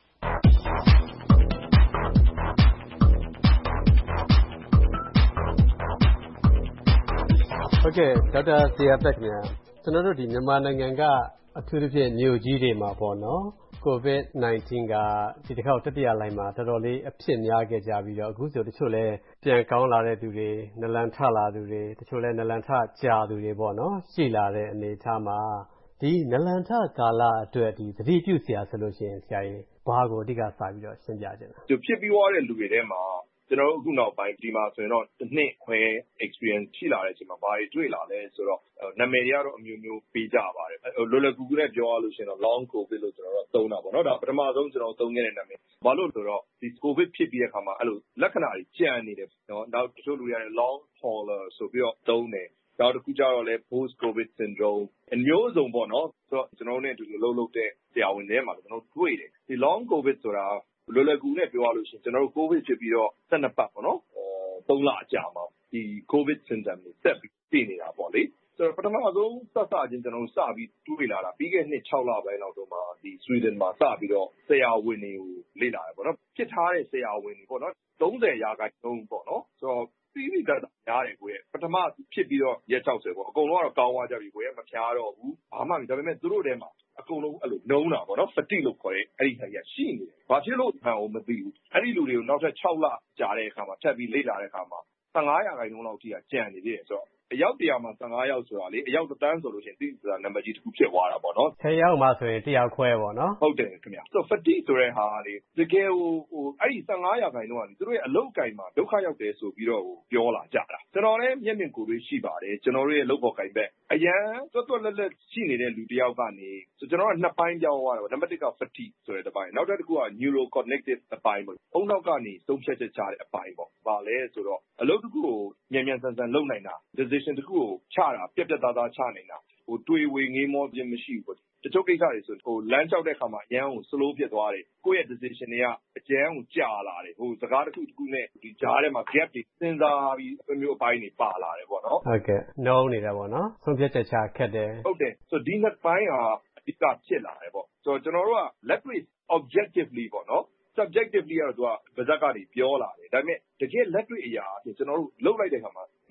ဟုတ်ကဲ့ ဒေါက်တာဇေယျာသက်ခင်ဗျ။ ကျနော်တို့ မြန်မာနိုင်ငံက အထူးသဖြင့်မြို့ကြီးတွေမှာပေါ့နော် COVID-19 က ဒီတခေါက်တတိယလှိုင်းမှာ တော်တော်လေးအဖြစ်များခဲ့ကြပြီးတော့ အခုဆို တချို့လည်းပြန်ကောင်းလာတဲ့သူတွေ နာလန်ထလာသူတွေ တချို့လည်းနာလန်ထကြာသူတွေပေါ့နော် ရှိလာတဲ့အနေအထားမှာ ဒီနာလန်ထကာလအတွက် သတိပြုစရာဆိုလို့ရှိရင် ဆရာကြီး ဘာကိုအဓိကစပြီးတော့ ရှင်းပြချင်လဲ။ဖြစ်ပြီးသွားတဲ့လူတွေထဲမှာ ကျနော်တို့အခုနောက်ပိုင်း ဒီမှာဆိုရင်တော့ 1 နှစ်ခွဲ experience ရှိလာတဲ့အချိန်မှာ ဘာတွေတွေ့လာလဲဆိုတော့ နာမည်တွေကတော့အမျိုးမျိုးပေးကြပါတယ်။ လွယ်လွယ်ကူကူနဲ့ပြောရလို့ရှိရင်တော့ Long COVID လို့ကျနော်တို့သုံးတာပေါ့နော်။ ဒါပထမဆုံးကျနော်တို့သုံးခဲ့တဲ့နာမည်။ ဘာလို့လဲဆိုတော့ ဒီ COVID ဖြစ်ပြီးတဲ့အခါမှာ လက္ခဏာတွေကျန်နေတယ်။ နောက်တချို့လူတွေကလည်း Long hauler ဆိုပြီးတော့သုံးတယ်။ နောက်တခုကျတော့လည်း Post COVID Syndrome အမျိုးစုံပေါ့နော်။ ဆိုတော့ ကျနော်တို့နဲ့အတူတူအလုပ်လုပ်တဲ့ဆရာဝန်တွေထဲမှာလည်း ကျနော်တို့တွေ့တယ်။ ဒီ Long COVID ဆိုတာ လွယ်လွယ်ကူကူနဲ့ပြောရလို့ရှိရင် ကျနော်တို့ COVID ဖြစ်ပြီးတော့ ၁၂ ပတ်ပေါ့နော် 3 လအကြာမှာ ဒီ COVID symptom တွေဆက်ပြီးပြနေတာပေါ့လေ။ ဆိုတော့ ပထမဆုံးစချင်း ကျနော်တို့စပြီးတွေ့လာတာ ပြီးခဲ့တဲ့နှစ် 6 လပိုင်းလောက်တုန်းက Sweden မှာစပြီးတော့ ဆရာဝန်တွေကိုလေ့လာတယ်ပေါ့နော်။ ဖြစ်ထားတဲ့ဆရာဝန်တွေပေါ့နော် 30 ရာခိုင်နှုန်းပေါ့နော် ဆိုတော့ သိသိသာသာများတယ်။ ပထမဖြစ်ပြီးတော့ ရက် 60 ပေါ့ အကုန်လုံးကတော့ကောင်းသွားကြပြီ မဖျားတော့ဘူး ဘာမှမဖြစ်ဘူး။ ဒါပေမဲ့ သူတို့ထဲမှာ အကုန်လုံးနုံးတာပေါ့နော် fatigue လို့ခေါ်တဲ့ အဲဒီဟာကြီးကရှိနေတယ်။ ဘာဖြစ်လို့မှန်းကိုမသိဘူး။ အဲဒီလူတွေကိုနောက်ထပ် 6 လကြာတဲ့အခါမှာ ထပ်ပြီးလေ့လာတဲ့အခါမှာ 15 ရာခိုင်နှုန်းလောက်အထိကကျန်နေသေးတယ်ဆိုတော့ အယောက် 100 မှာ 15 ယောက်ဆိုတာလေ အယောက် 1 သန်းဆိုလို့ရှိရင် သိသိသာသာနံပတ်ကြီးတခုဖြစ်သွားတာပေါ့နော်။ 10 ယောက်မှာဆိုရင် 1 ယောက်ခွဲပေါ့နော်။ဟုတ်တယ်ခင်ဗျ။ fatigue ဆိုတဲ့ဟာကလေ တကယ်ကို အဲဒီ 15 ရာခိုင်နှုန်းက သူတို့ရဲ့အလုပ်အကိုင်မှာ ဒုက္ခရောက်တယ်ဆိုပြီးတော့ပြောလာကြတာ။ ကျနော်လည်းမျက်မြင်ကိုယ်တွေ့ရှိပါတယ်။ ကျနော်တို့ရဲ့လုပ်ဖော်ကိုင်ဘက် အရမ်းသွက်သွက်လက်လက်ရှိနေတဲ့လူတယောက်ကနေ ကျနော်တို့က 2 ပိုင်းပြောင်းသွားတယ်ပေါ့။ နံပတ် 1 က fatigue ဆိုတဲ့အပိုင်း နောက်တခုက neuro cognitive အပိုင်းပေါ့။ ဦးနှောက်ကနေဆုံးဖြတ်ချက်ချတဲ့အပိုင်းပေါ့။ ဘာလဲဆိုတော့ အလုပ်တခုကို မြန်မြန်ဆန်ဆန်လုပ်နိုင်တာ decision တခုကိုချတာ ပြတ်ပြတ်သားသားချနိုင်တာ တွေဝေငေးမောခြင်းမရှိဘူးပေါ့။ တချို့ကိစ္စတွေဆို လမ်းလျှောက်တဲ့အခါမှာ အရမ်းကို slow ဖြစ်သွားတယ်။ ကိုယ့်ရဲ့ decision တွေကအရမ်းကိုကြာလာတယ်။ စကားတခုနဲ့ ကြားထဲမှာ gap တွေစဉ်းစားပြီး အမျိုးမျိုးအပိုင်းတွေပါလာတယ်ပေါ့နော်။ဟုတ်ကဲ့ နုံးနေတယ်ပေါ့နော် ဆုံးဖြတ်ချက်ချခက်တယ်။ဟုတ်တယ် ဒီ 2 ပိုင်းကအဓိကဖြစ်လာတယ်ပေါ့။ ဆိုတော့ ကျနော်တို့က လက်တွေ့ objectively ပေါ့နော် subjectively ကတော့ ပါးစပ်ကနေပြောလာတယ်။ ဒါပေမဲ့ တကယ့်လက်တွေ့အရာအားဖြင့် ကျနော်တို့လုပ်လိုက်တဲ့အခါမှာ မ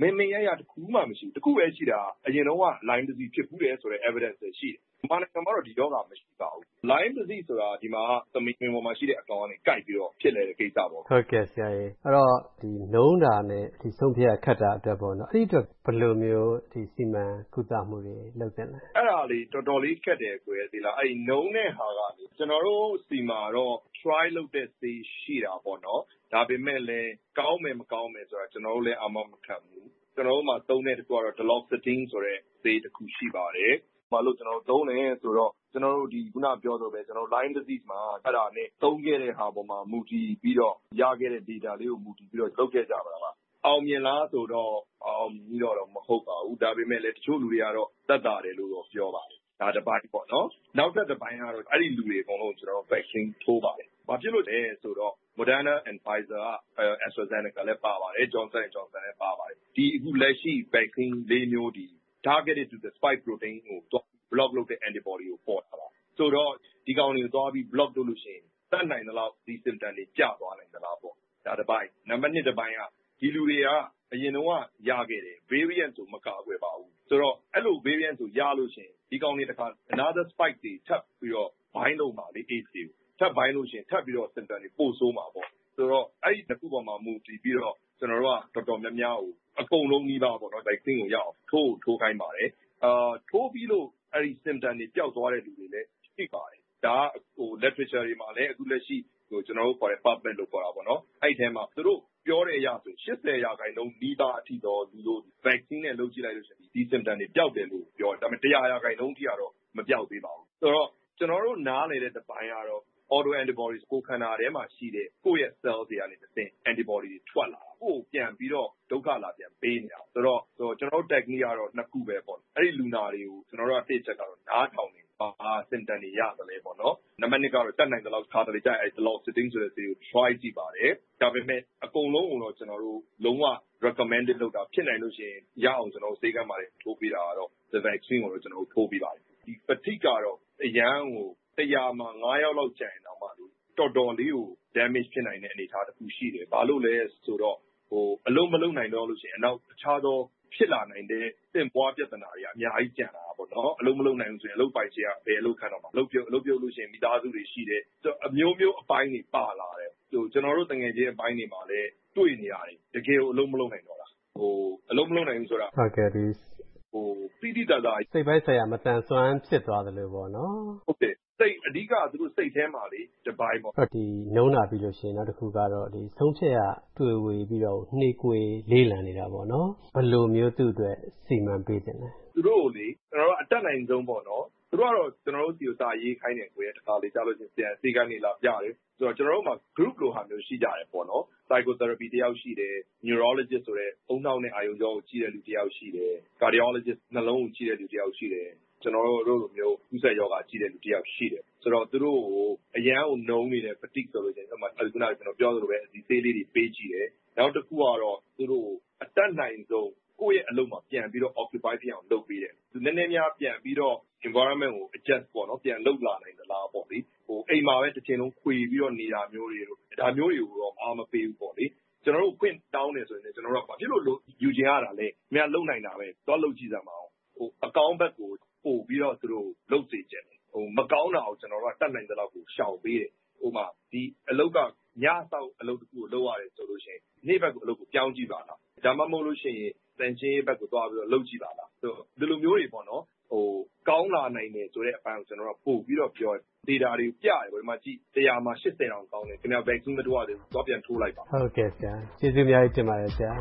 မင်ရတစ်ခုမှမရှိဘူးတစ်ခုပဲရှိတာအရင်တော့က Lyme disease ဖြစ်ဘူးတယ်ဆိုတဲ့ evidence တွေရှိတယ်မြန်မာနိုင်ငံမှာတော့ဒီရောဂါမရှိပါဘူး Lyme disease ဆိုတာဒီမှာသမီးပေါ်မှာရှိတဲ့အကောင်ကနေကိုက်ပြီးတော့ဖြစ်လေတဲ့ကိစ္စပေါ့ဟုတ်ကဲ့ဆရာကြီးအဲ့တော့ဒီနှုံးတာနဲ့ဒီဆုံးဖြတ်ခတ်တာအတွက်ပေါ့နော်အဲ့ဒီအတွက်ဘယ်လိုမျိုးဒီစီမံကုသမှုတွေလုပ်တင်လဲအဲ့ဒါလေးတော်တော်လေးခက်တယ်ကိုယ်ဒီလားအဲ့နှုံးတဲ့ဟာကလေကျွန်တော်တို့စီမှာတော့ try လုပ်တဲ့ stage ရှိတာပေါ့နော်ဒါပေမဲ့လည်းကောင်းမယ်မကောင်းမယ်ဆိုတာကျွန်တော်တို့လည်းအမှမခံဘူးကျွန်တော်တို့မှာသုံးတဲ့တခုကတော့ Duloxetine ဆိုတဲ့ဆေးတစ်ခုရှိပါတယ်။ဘာလို့ကျွန်တော်တို့သုံးလဲဆိုတော့ကျွန်တော်တို့ဒီခုနပြောသလိုပဲကျွန်တော် Lyme disease မှာအဲ့ဒါနဲ့သုံးခဲ့တဲ့ဟာပေါ်မှာမူတည်ပြီးတော့ရခဲ့တဲ့ data လေးကိုမူတည်ပြီးတော့လုပ်ခဲ့ကြပါလား။အောင်မြင်လားဆိုတော့အောင်မြင်တော့မဟုတ်ပါဘူး။ဒါပေမဲ့လည်းတချို့လူတွေကတော့သက်သာတယ်လို့တော့ပြောပါတယ်။ဒါတစ်ပိုင်းပေါ့နော်။နောက်တစ်ပိုင်းကတော့အဲ့ဒီလူတွေအကုန်လုံးကျွန်တော်တို့ vaccine ထိုးပါတယ်။ဘာဖြစ်လို့လဲဆိုတော့Moderna and Pfizer က AstraZeneca လည်းပါပါတယ် Johnson & Johnson လည်းပါပါတယ်ဒီအခုလက်ရှိ vaccine လေးမျိုးဒီ targeted to the spike protein ကို block လုပ်တဲ့ antibody ကိုပေါ်တာပါဆိုတော့ဒီကောင်တွေကိုသွားပြီး block လုပ်လို့ရှိရင်တတ်နိုင်သလောက်ဒီ symptom တွေကျသွားနိုင်သလားပေါ့ဒါတစ်ပိုင်းနံပါတ်2တစ်ပိုင်းကဒီလူတွေကအရင်တော့ရခဲ့တယ် variant ဆိုမကာကွယ်ပါဘူးဆိုတော့အဲ့လို variant ဆိုရလို့ရှိရင်ဒီကောင်တွေတစ်ခါ another spike တွေထပ်ပြီးတော့ bind လုပ်ပါလေ AIDS တွေထပ်ပိုင်းလို့ရှိရင်ထပ်ပြီးတော့ symptom တွေပို့ဆိုးမှာပေါ့ဆိုတော့အဲ့ဒီတစ်ခုပေါ်မှာမူတည်ပြီးတော့ကျွန်တော်တို့ကတော်တော်များများကိုအကုန်လုံးကြီးပါပေါ့နော် vaccine ကိုရအောင်ထိုးခိုင်းပါတယ်ထိုးပြီးလို့အဲ့ဒီ symptom တွေပျောက်သွားတဲ့လူတွေလည်းရှိပါတယ်ဒါဟို literature တွေမှာလည်းအခုလက်ရှိဟိုကျွန်တော်တို့ခေါ်တဲ့ PubMed လို့ခေါ်တာပေါ့နော်အဲ့ဒီထဲမှာသူတို့ပြောတဲ့အရာဆို80%နီးပါးအထိတော့လူတို့ vaccine နဲ့လုပ်ကြည့်လိုက်လို့ရှိရင်ဒီ symptom တွေပျောက်တယ်လို့ပြောတယ်ဒါပေမဲ့100%ထိကတော့မပျောက်သေးပါဘူးဆိုတော့ကျွန်တော်တို့နားလည်တဲ့တစ်ပိုင်းကတော့auto antibodies ကိုခန္ဓာထဲမှာရှိတဲ့ကိုယ့်ရဲ့ cell တွေကနေတစ်ဆင့် antibody တွေထွက်လာတာကိုပြန်ပြီးတော့ဒုက္ခလာပြန်ပေးနေတာဆိုတော့ကျွန်တော်တို့ technique ကတော့နှစ်ခုပဲပေါ့အဲ့ဒီလူနာတွေကိုကျွန်တော်တို့ကတစ်ချက်ကတော့နားထောင်နေပါ symptom တွေရတယ်လေပေါ့နော်နံပါတ်1ကတော့တက်နိုင်တဲ့လောက်ခါတလေကြိုက်အဲ့ Duloxetine ဆိုတဲ့ဆေးကို try ကြည့်ပါတယ်ဒါပေမဲ့အကုန်လုံးတော့ကျွန်တော်တို့လုံးဝ recommended လုပ်တာဖြစ်နိုင်လို့ရှိရင်ရအောင်ကျွန်တော်တို့ဆေးကမ်းပါတယ်ထိုးပေးတာကတော့ the vaccine ကိုတော့ကျွန်တော်တို့ထိုးပေးပါတယ်ဒီ fatigue ကတော့အရန်ကို100မှာ9ယောက်လောက်ကျန်တော့မှတော်တော်လေးကို damage ဖြစ်နိုင်တဲ့အနေအထားတစ်ခုရှိတယ်။ဘာလို့လဲဆိုတော့ဟိုအလုံးမလုံးနိုင်တော့လို့ရှိရင်အနောက်အခြားသောဖြစ်လာနိုင်တဲ့သင်ပွားပြဿနာတွေအများကြီးကျန်လာတာပေါ့နော်။အလုံးမလုံးနိုင်ဘူးဆိုရင်အလုပ်ပိုင်ရှင်ကဘယ်အလုပ်ခံတော့မှာအလုပ်ပြုတ်လို့ရှိရင်မိသားစုတွေရှိတယ်။အမျိုးမျိုးအပိုင်းတွေပါလာတယ်။ကျွန်တော်တို့တငယ်ချင်းအပိုင်းတွေမှာလည်းတွေ့နေရတယ်။တကယ်ကိုအလုံးမလုံးနိုင်တော့တာ။ဟိုအလုံးမလုံးနိုင်ဘူးဆိုတာဟုတ်ကဲ့ဒီဟိုတိတိတတ်တာစိတ်ပိုင်းဆိုင်ရာမတန်ဆွမ်းဖြစ်သွားတယ်လို့ပေါ့နော်ဟုတ်တယ်စိတ်အဓိကသူတို့စိတ်ထဲမှာလေတပိုင်းပေါ့ဒီနှုံးနာပြီးလို့ရှိရင်နောက်တစ်ခုကတော့ဒီဆုံးဖြတ်ရတွေ့ဝေပြီးတော့နှေးကွေလေးလံနေတာပေါ့နော်ဘယ်လိုမျိုးသူ့အတွက်စီမံပေးတင်လဲသူတို့လေကျွန်တော်တို့အတက်နိုင်ဆုံးပေါ့နော်သူတို့ကတော့ကျွန်တော်တို့စီကိုစာရေးခိုင်းတယ်ကိုယ်ရဲ့တစ်ခါလေးကြားလို့ချင်းပြန်စေကနေလာပြတယ်ဆိုတော့ကျွန်တော်တို့မှာ group လိုဟာမျိုးရှိကြတယ်ပေါ့နော် psychotherapy တယောက်ရှိတယ် neurologist ဆိုတဲ့အုံနောက်နဲ့အာရုံကြောကိုကြည့်တဲ့လူတယောက်ရှိတယ် cardiologist နှလုံးကိုကြည့်တဲ့လူတယောက်ရှိတယ်ကျွန်တော်တို့လိုမျိုးဥစ္စာယောဂကြည့်တဲ့လူတယောက်ရှိတယ်ဆိုတော့သူတို့ကိုအရန်ကိုနှုံးနေတဲ့ fatigue ဆိုလို့ရှိရင်ဥပမာအခုနကကျွန်တော်ပြောသလိုပဲဒီဆေးလေးတွေပေးကြည့်တယ်နောက်တစ်ခုကတော့သူတို့အတက်နိုင်ဆုံးကိုယ့်ရဲ့အလုပ်မှာပြန်ပြီးတော့ occupy ဖြစ်အောင်လုပ်ပေးတယ်သူနည်းနည်းများပြန်ပြီးတော့ environment ကို adjust ပေါ့နော်ပြန်လုပ်လာနိုင်သလားပေါ့လေဟိုအိမ်မှာပဲတစ်ချိန်လုံးခွေပြီးတော့နေတာမျိုးတွေတို့ဒါမျိုးတွေကိုတော့အားမပေးဘူးပေါ့လေကျွန်တော်တို့ခွင့်တောင်းနေဆိုရင်ကျွန်တော်တို့ကဘာဖြစ်လို့ယူချင်ရတာလဲအများလုံနိုင်တာပဲသွားလုပ်ကြည့်စမ်းပါအောင်ဟိုအကောင့်ဘက်ကိုပို့ပြီးတော့သူတို့လုပ်စေချင်တယ်ဟိုမကောင်းတာကိုကျွန်တော်တို့ကတတ်နိုင်တဲ့လောက်ကိုရှောင်ပေးတယ်ဟိုမှာဒီအလုပ်ကညဆောက်အလုပ်တစ်ခုကိုလုပ်ရတယ်ဆိုလို့ရှိရင်နေ့ဘက်ကိုအလုပ်ကိုပြောင်းကြည့်ပါလားဒါမှမဟုတ်လို့ရှိရင်တန်ချင်းဘက်ကိုသွားပြီးတော့လုပ်ကြည့်ပါလားဆိုဒီလိုမျိုးတွေပေါ့နော်ဟိုကောင်းလာနိုင်တယ်ဆိုတဲ့အပိုင်းကိုကျွန်တော်တို့ပို့ပြီးတော့ပြော data တွေပြတယ်ဒီမှာကြည့်100မှာ80တောင်ကောင်းတယ်ခင်ဗျာ vaccine မထိုးရသေးဘူးသွားပြန်ထိုးလိုက်ပါဟုတ်ကဲ့ဆရာကျေးဇူးအများကြီးတင်ပါတယ်ဆရာ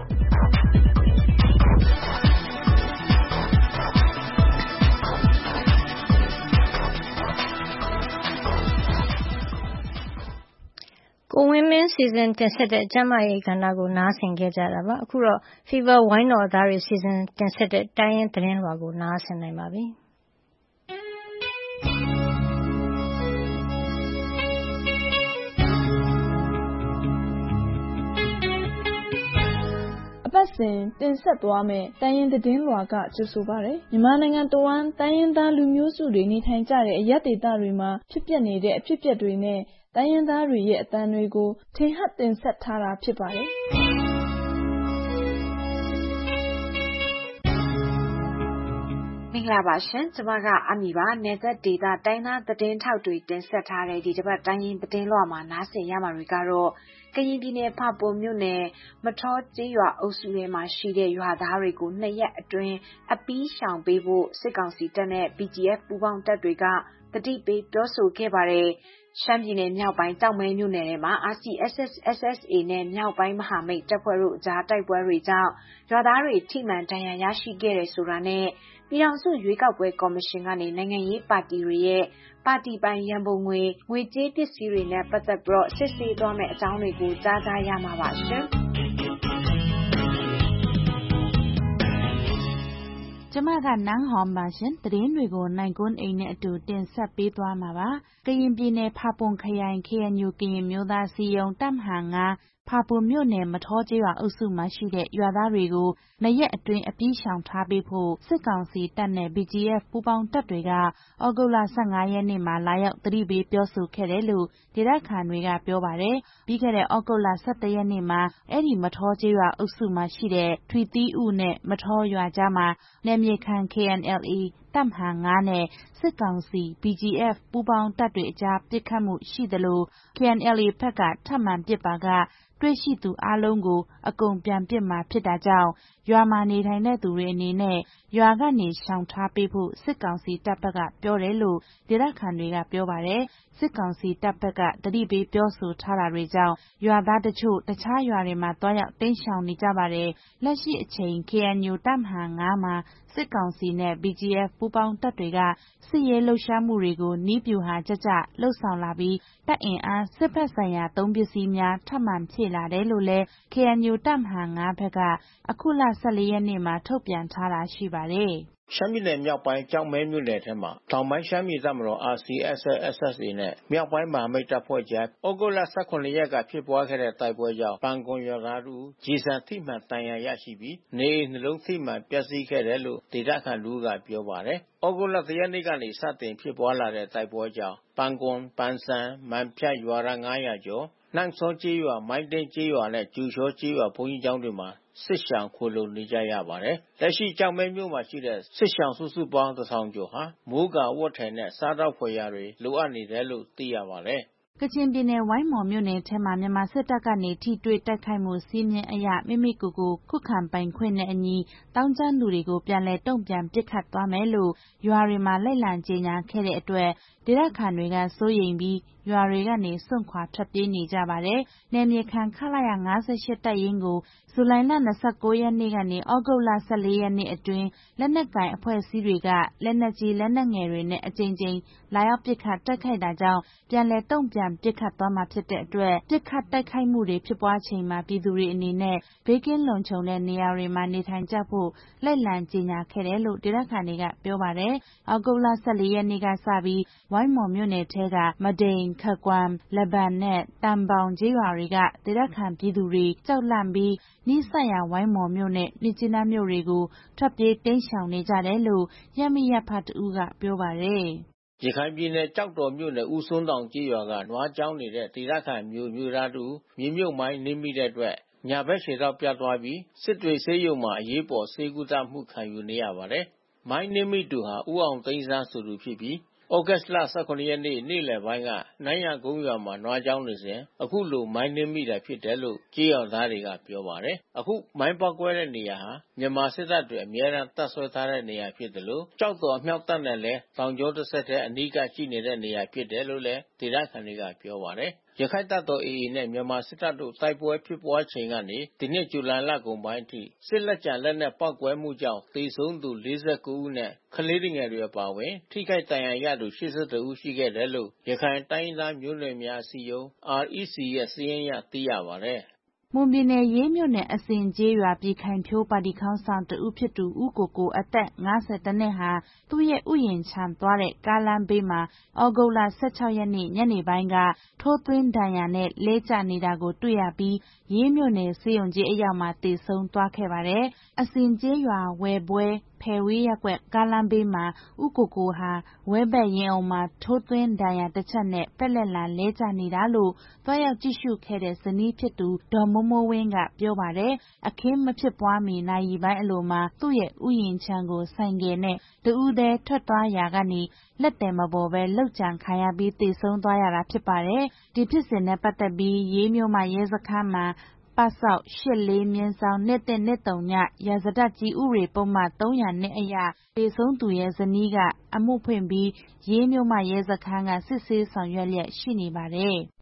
ကိုဝင်းမင်းစီစဉ်တင်ဆက်တဲ့ကျမရေးကဏ္ဍကိုနားဆင်ခဲ့ကြတာပါအခုတော့ Fever ဝိုင်းတော်သားတွေစီစဉ်တင်ဆက်တဲ့တိုင်းရင်းသတင်းလွှာကိုနားဆင်နိုင်ပါပြီအပတ်စဉ်တင်ဆက်သွားမယ့်တိုင်းရင်းသတင်းလွှာကကြိုဆိုပါရယ်မြန်မာနိုင်ငံတဝန်းတိုင်းရင်းသားလူမျိုးစုတွေနေထိုင်ကြတဲ့အရပ်ဒေသတွေမှာဖြစ်ပျက်နေတဲ့အဖြစ်အပျက်တွေနဲ့တိုင်းရင်းသားတွေရဲ့အသံတွေကိုထင်ဟပ်တင်ဆက်ထားတာဖြစ်ပါတယ်။မင်္ဂလာပါရှင်ကျမကအမီပါနယ်သက်ဒေတာတိုင်းသားသတင်းထောက်တွေတင်ဆက်ထားတဲ့ဒီတစ်ပတ်တိုင်းရင်းသတင်းလွှာမှာနားဆင်ရမှာတွေကတော့ကရင်ပြည်နယ်ဖာပွန်မြို့နယ်မထောကျေးရွာအုပ်စုထဲမှာရှိတဲ့ရွာသားတွေကို2ရက်အတွင်းအပီးရှောင်ပေးဖို့စစ်ကောင်စီတပ်နဲ့ BGF ပူးပေါင်းတပ်တွေကတတိပေးပြောဆိုခဲ့ပါတယ်ရှမ်းပြည်နယ်မြောက်ပိုင်းတောင်မဲမြို့နယ်ထဲမှာ RCSS/SSA နဲ့မြောက်ပိုင်းမဟာမိတ်တပ်ဖွဲ့တို့ကြားတိုက်ပွဲတွေကြောင့်ရွာသားတွေထိမှန်ဒဏ်ရာရရှိခဲ့တယ်ဆိုတာနဲ့ပြည်ထောင်စုရွေးကောက်ပွဲကော်မရှင်ကနေနိုင်ငံရေးပါတီတွေရဲ့ပါတီပိုင်ရန်ပုံငွေကြေးပစ္စည်းတွေနဲ့ပတ်သက်ပြီးစစ်ဆေးသွားမယ့်အကြောင်းတွေကိုကြားရမှာပါရှင်ကျမကနန်းဟောင်ပါရှင်သတင်းတွေကိုနိုင်ကွန်းအိမ်နဲ့အတူတင်ဆက်ပေးသွားမှာပါကရင်ပြည်နယ်ဖာပွန်ခရိုင် KNU ကရင်မျိုးသားစီယုံတပ်မဟာ9ဖာပွန်မြို့နယ်မထောကျေးရွာအုပ်စုမှာရှိတဲ့ရွာသားတွေကို2ရက်အတွင်းအပြေးရှောင်ထားပေးဖို့စစ်ကောင်စီတပ်နဲ့ BGF ပူးပေါင်းတပ်တွေကဩဂုတ်လ15ရက်နေ့မှာလာရောက်တတိပေးပြောဆိုခဲ့တယ်လို့ဒေသခံတွေကပြောပါတယ်ပြီးခဲ့တဲ့ဩဂုတ်လ17ရက်နေ့မှာအဲ့ဒီမထောကျေးရွာအုပ်စုမှာရှိတဲ့ထွီတီးဥနဲ့မထောရွာကြားမှာနယ်မြေခံ KNLA တပ်မဟာ9နဲ့စစ်ကောင်စီ BGF ပူးပေါင်းတပ်တွေအကြားပစ်ခတ်မှုရှိသလို KNLA ဘက်ကထပ်မံပစ်ပါကတွေ့ရှိသူအလုံးကိုအကုန်ပြန်ပစ်မှာဖြစ်တာကြောင့်ရွာမှာနေထိုင်တဲ့သူတွေအနေနဲ့ရွာကနေရှောင်ထားပေးဖို့စစ်ကောင်စီတပ်ဘက်ကပြောတယ်လို့ဒေသခံတွေကပြောပါတယ်စစ်ကောင်စီတပ်ဘက်ကတတိပေးပြောဆိုထားတာတွေကြောင့်ရွာသားတချို့တခြားရွာတွေမှာတွားရောက်တိမ်းရှောင်နေကြပါတယ်လက်ရှိအချိန် KNU တပ်မဟာ9မှာစစ်ကောင်စီနဲ့ BGF ပူးပေါင်းတပ်တွေကစစ်ရေးလှုပ်ရှားမှုတွေကိုနီးပြူဟာကြကြလှုပ်ဆောင်လာပြီးတပ်အင်အားစစ်ဖက်ဆိုင်ရာသုံးပစ္စည်းများထပ်မံဖြည့်လာတယ်လို့လည်း KNU တပ်မဟာ9ဘက်ကအခုလ14ရက်နေ့မှာထုတ်ပြန်ထားတာရှိပါတယ်ရှမ်းပြည်နယ်မြောက်ပိုင်းကြောက်မဲမြို့နယ်ထဲမှာတောင်ပိုင်းရှမ်းပြည်တပ်မတော် RCSS/SSA နဲ့မြောက်ပိုင်းမဟာမိတ်တပ်ဖွဲ့ကြားဩဂုတ်လ18ရက်ကဖြစ်ပွားခဲ့တဲ့တိုက်ပွဲကြောင့်ပန်ကွန်ရွာသားတို့ဂျေဆန်ထိမှန်တန်ရာရရှိပြီးနေအိမ်နှလုံးထိမှန်ပျက်စီးခဲ့တယ်လို့ဒေသခံလူကပြောပါတယ်။ဩဂုတ်လ1ရက်နေ့ကနေစတင်ဖြစ်ပွားလာတဲ့တိုက်ပွဲကြောင့်ပန်ကွန်ပန်ဆန်မန်ဖြတ်ရွာသား900ကျော်နန့်စောကျေးရွာမိုင်းတင်းကျေးရွာနဲ့ကျူချောကျေးရွာဘုန်းကြီးကျောင်းတွေမှာစစ်ရှောင်ခိုလှုံနေကြရပါတယ်။လက်ရှိကြောက်မဲမြို့မှာရှိတဲ့စစ်ရှောင်စုစုပေါင်း1000ကျော်ဟာမိုးကာဝတ်ထည်နဲ့စားတောက်ဖွယ်ရာတွေလိုအပ်နေတယ်လို့သိရပါတယ်။ကချင်ပြည်နယ်ဝိုင်းမော်မြို့နယ်ထဲမှာမြန်မာစစ်တပ်ကနေထိတွေ့တိုက်ခိုက်မှုစီးမြင်အရမိမိကိုယ်ကိုခုခံပိုင်ခွင့်နဲ့အညီတောင်းကျမ်းသူတွေကိုပြန်လည်တုံ့ပြန်ပစ်ခတ်သွားမယ်လို့ရွာတွေမှာလိုက်လံကြေညာခဲ့တဲ့အတွက်ဒေသခံတွေကစိုးရိမ်ပြီးရွာတွေကနေစွန့်ခွာထွက်ပြေးနေကြပါတယ်။နယ်မြေခံခလာရ58တပ်ရင်းကိုဇူလိုင်လ29ရက်နေ့ကနေဩဂုတ်လ14ရက်နေ့အတွင်းလက်နက်ကင်အဖွဲ့အစည်းတွေကလက်နက်ကြီးလက်နက်ငယ်တွေနဲ့အကြိမ်ကြိမ်လာရောက်ပစ်ခတ်တိုက်ခိုက်တာကြောင့်ပြန်လည်တုံ့ပြန်ပစ်ခတ်သွားမှာဖြစ်တဲ့အတွက်ပစ်ခတ်တိုက်ခိုက်မှုတွေဖြစ်ပွားချိန်မှာပြည်သူတွေအနေနဲ့ဘေးကင်းလုံခြုံတဲ့နေရာတွေမှာနေထိုင်ကြဖို့လိုက်လံကြေညာခဲ့တယ်လို့ဒေသခံတွေကပြောပါတယ်။ဩဂုတ်လ14ရက်နေ့ကစပြီးဝိုင်းမော်မြို့နယ်ထဲကမဒိန်ခကွမ်လဘန်နဲ့တန်ပေါင်ကျေးရွာတွေကဒေသခံပြည်သူတွေကြောက်လန့်ပြီးနီးစပ်ရာဝိုင်းမော်မြို့နဲ့မြစ်ကြီးနားမြို့တွေကိုထွက်ပြေးတိမ်းရှောင်နေကြတယ်လို့ရပ်မိရပ်ဖတ်တူကပြောပါတယ်။ရခိုင်ပြည်နယ်ကြောက်တော်မြို့နယ်ဦးစွန်းတောင်ကျေးရွာကနွားကျောင်းနေတဲ့ဒေသခံမျိုးသားတို့မြေမြုပ်မိုင်းနင်းမိတဲ့အတွက်ညာဘက်ခြေထောက်ပြတ်သွားပြီးစစ်တွေဆေးရုံမှာအရေးပေါ်ဆေးကုသမှုခံယူနေရပါတယ်။မိုင်းနင်းမိသူဟာဦးအောင်သိန်းစန်းဆိုသူဖြစ်ပြီးဩဂတ်လ18ရက်နေ့နေ့လယ်ပိုင်းကနိုင်ရကုန်းရွာမှာနွားကျောင်းနေစဉ်အခုလိုမိုင်းနင်းမိတာဖြစ်တယ်လို့ကြေးရွာသားတွေကပြောပါတယ်။အခုမိုင်းပေါက်ကွဲတဲ့နေရာဟာမြန်မာစစ်တပ်တွေအမြဲတမ်းတပ်ဆွဲထားတဲ့နေရာဖြစ်တယ်လို့ကြောက်တော်အမြောက်တပ်နဲ့လည်းတောင်ကျောတစ်ဆက်တည်းအနီးကရှိနေတဲ့နေရာဖြစ်တယ်လို့လည်းဒေသခံတွေကပြောပါတယ်။ရခိုင်တပ်တော် AA နဲ့မြန်မာစစ်တပ်တို့တိုက်ပွဲဖြစ်ပွားချိန်ကနေဒီနှစ်ဇူလိုင်လကုန်ပိုင်းအထိစစ်လက်ကျန်လက်နက်ပေါက်ကွဲမှုကြောင့်သေဆုံးသူ49ဦးနဲ့ကလေးငယ်တွေအပါအဝင်ထိခိုက်ဒဏ်ရာရသူ82ဦးရှိခဲ့တယ်လို့ရခိုင်တိုင်းရင်းသားမျိုးနွယ်များအစည်းအရုံး REC ရဲ့စာရင်းအရသိရပါတယ်။မွန်ပြည်နယ်ရေးမြို့နယ်အစင်ကျေးရွာပြည်ခိုင်ဖြိုးပါတီခေါင်းဆောင်တဦးဖြစ်သူဦးကိုအသက်50နှစ်ဟာသူ့ရဲ့ဥယျာဉ်ခြံသွားတဲ့ကားလမ်းဘေးမှာဩဂုတ်လ16ရက်နေ့ညနေပိုင်းကထိုးသွင်းဒဏ်ရာနဲ့လဲကျနေတာကိုတွေ့ရပြီးရေးမြို့နယ်ဆေးရုံကြီးအရောက်မှာသေဆုံးသွားခဲ့ပါတယ်။အစင်ကျေးရွာဝယ်ပွဲဖယ်ဝေးရပ်ကွက်ကားလမ်းဘေးမှာဦးကိုကိုဟာဝဲဘက်ရင်အောင်မှာထိုးသွင်းဒဏ်ရာတစ်ချက်နဲ့ပက်လက်လာလဲကျနေတာလို့သွားရောက်ကြည့်ရှုခဲ့တဲ့ဇနီးဖြစ်သူဒေါ်မိုးမိုးဝင်းကပြောပါတယ်။အခင်းမဖြစ်ပွားမီနာရီပိုင်းအလိုမှာသူ့ရဲ့ဥယျာဉ်ခြံကိုဆိုင်ကယ်နဲ့တဦးတည်းထွက်သွားရာကနေလက်တယ်မပေါ်ပဲလှုပ်ကြံခံရပြီးသေဆုံးသွားရတာဖြစ်ပါတယ်။ဒီဖြစ်စဉ်နဲ့ပတ်သက်ပြီးရေးမြို့မှာရဲစခန်းမှာပတ်စောက်84/2130ရာဇဒတ်ကြီးဥရေပုံမှန်300အရသေဆုံးသူရဲ့ဇနီးကအမှုဖွင့်ပြီးရေးမြို့မှာရဲစခန်းကစစ်ဆေးဆောင်ရွက်လျက်ရှိနေပါတယ်။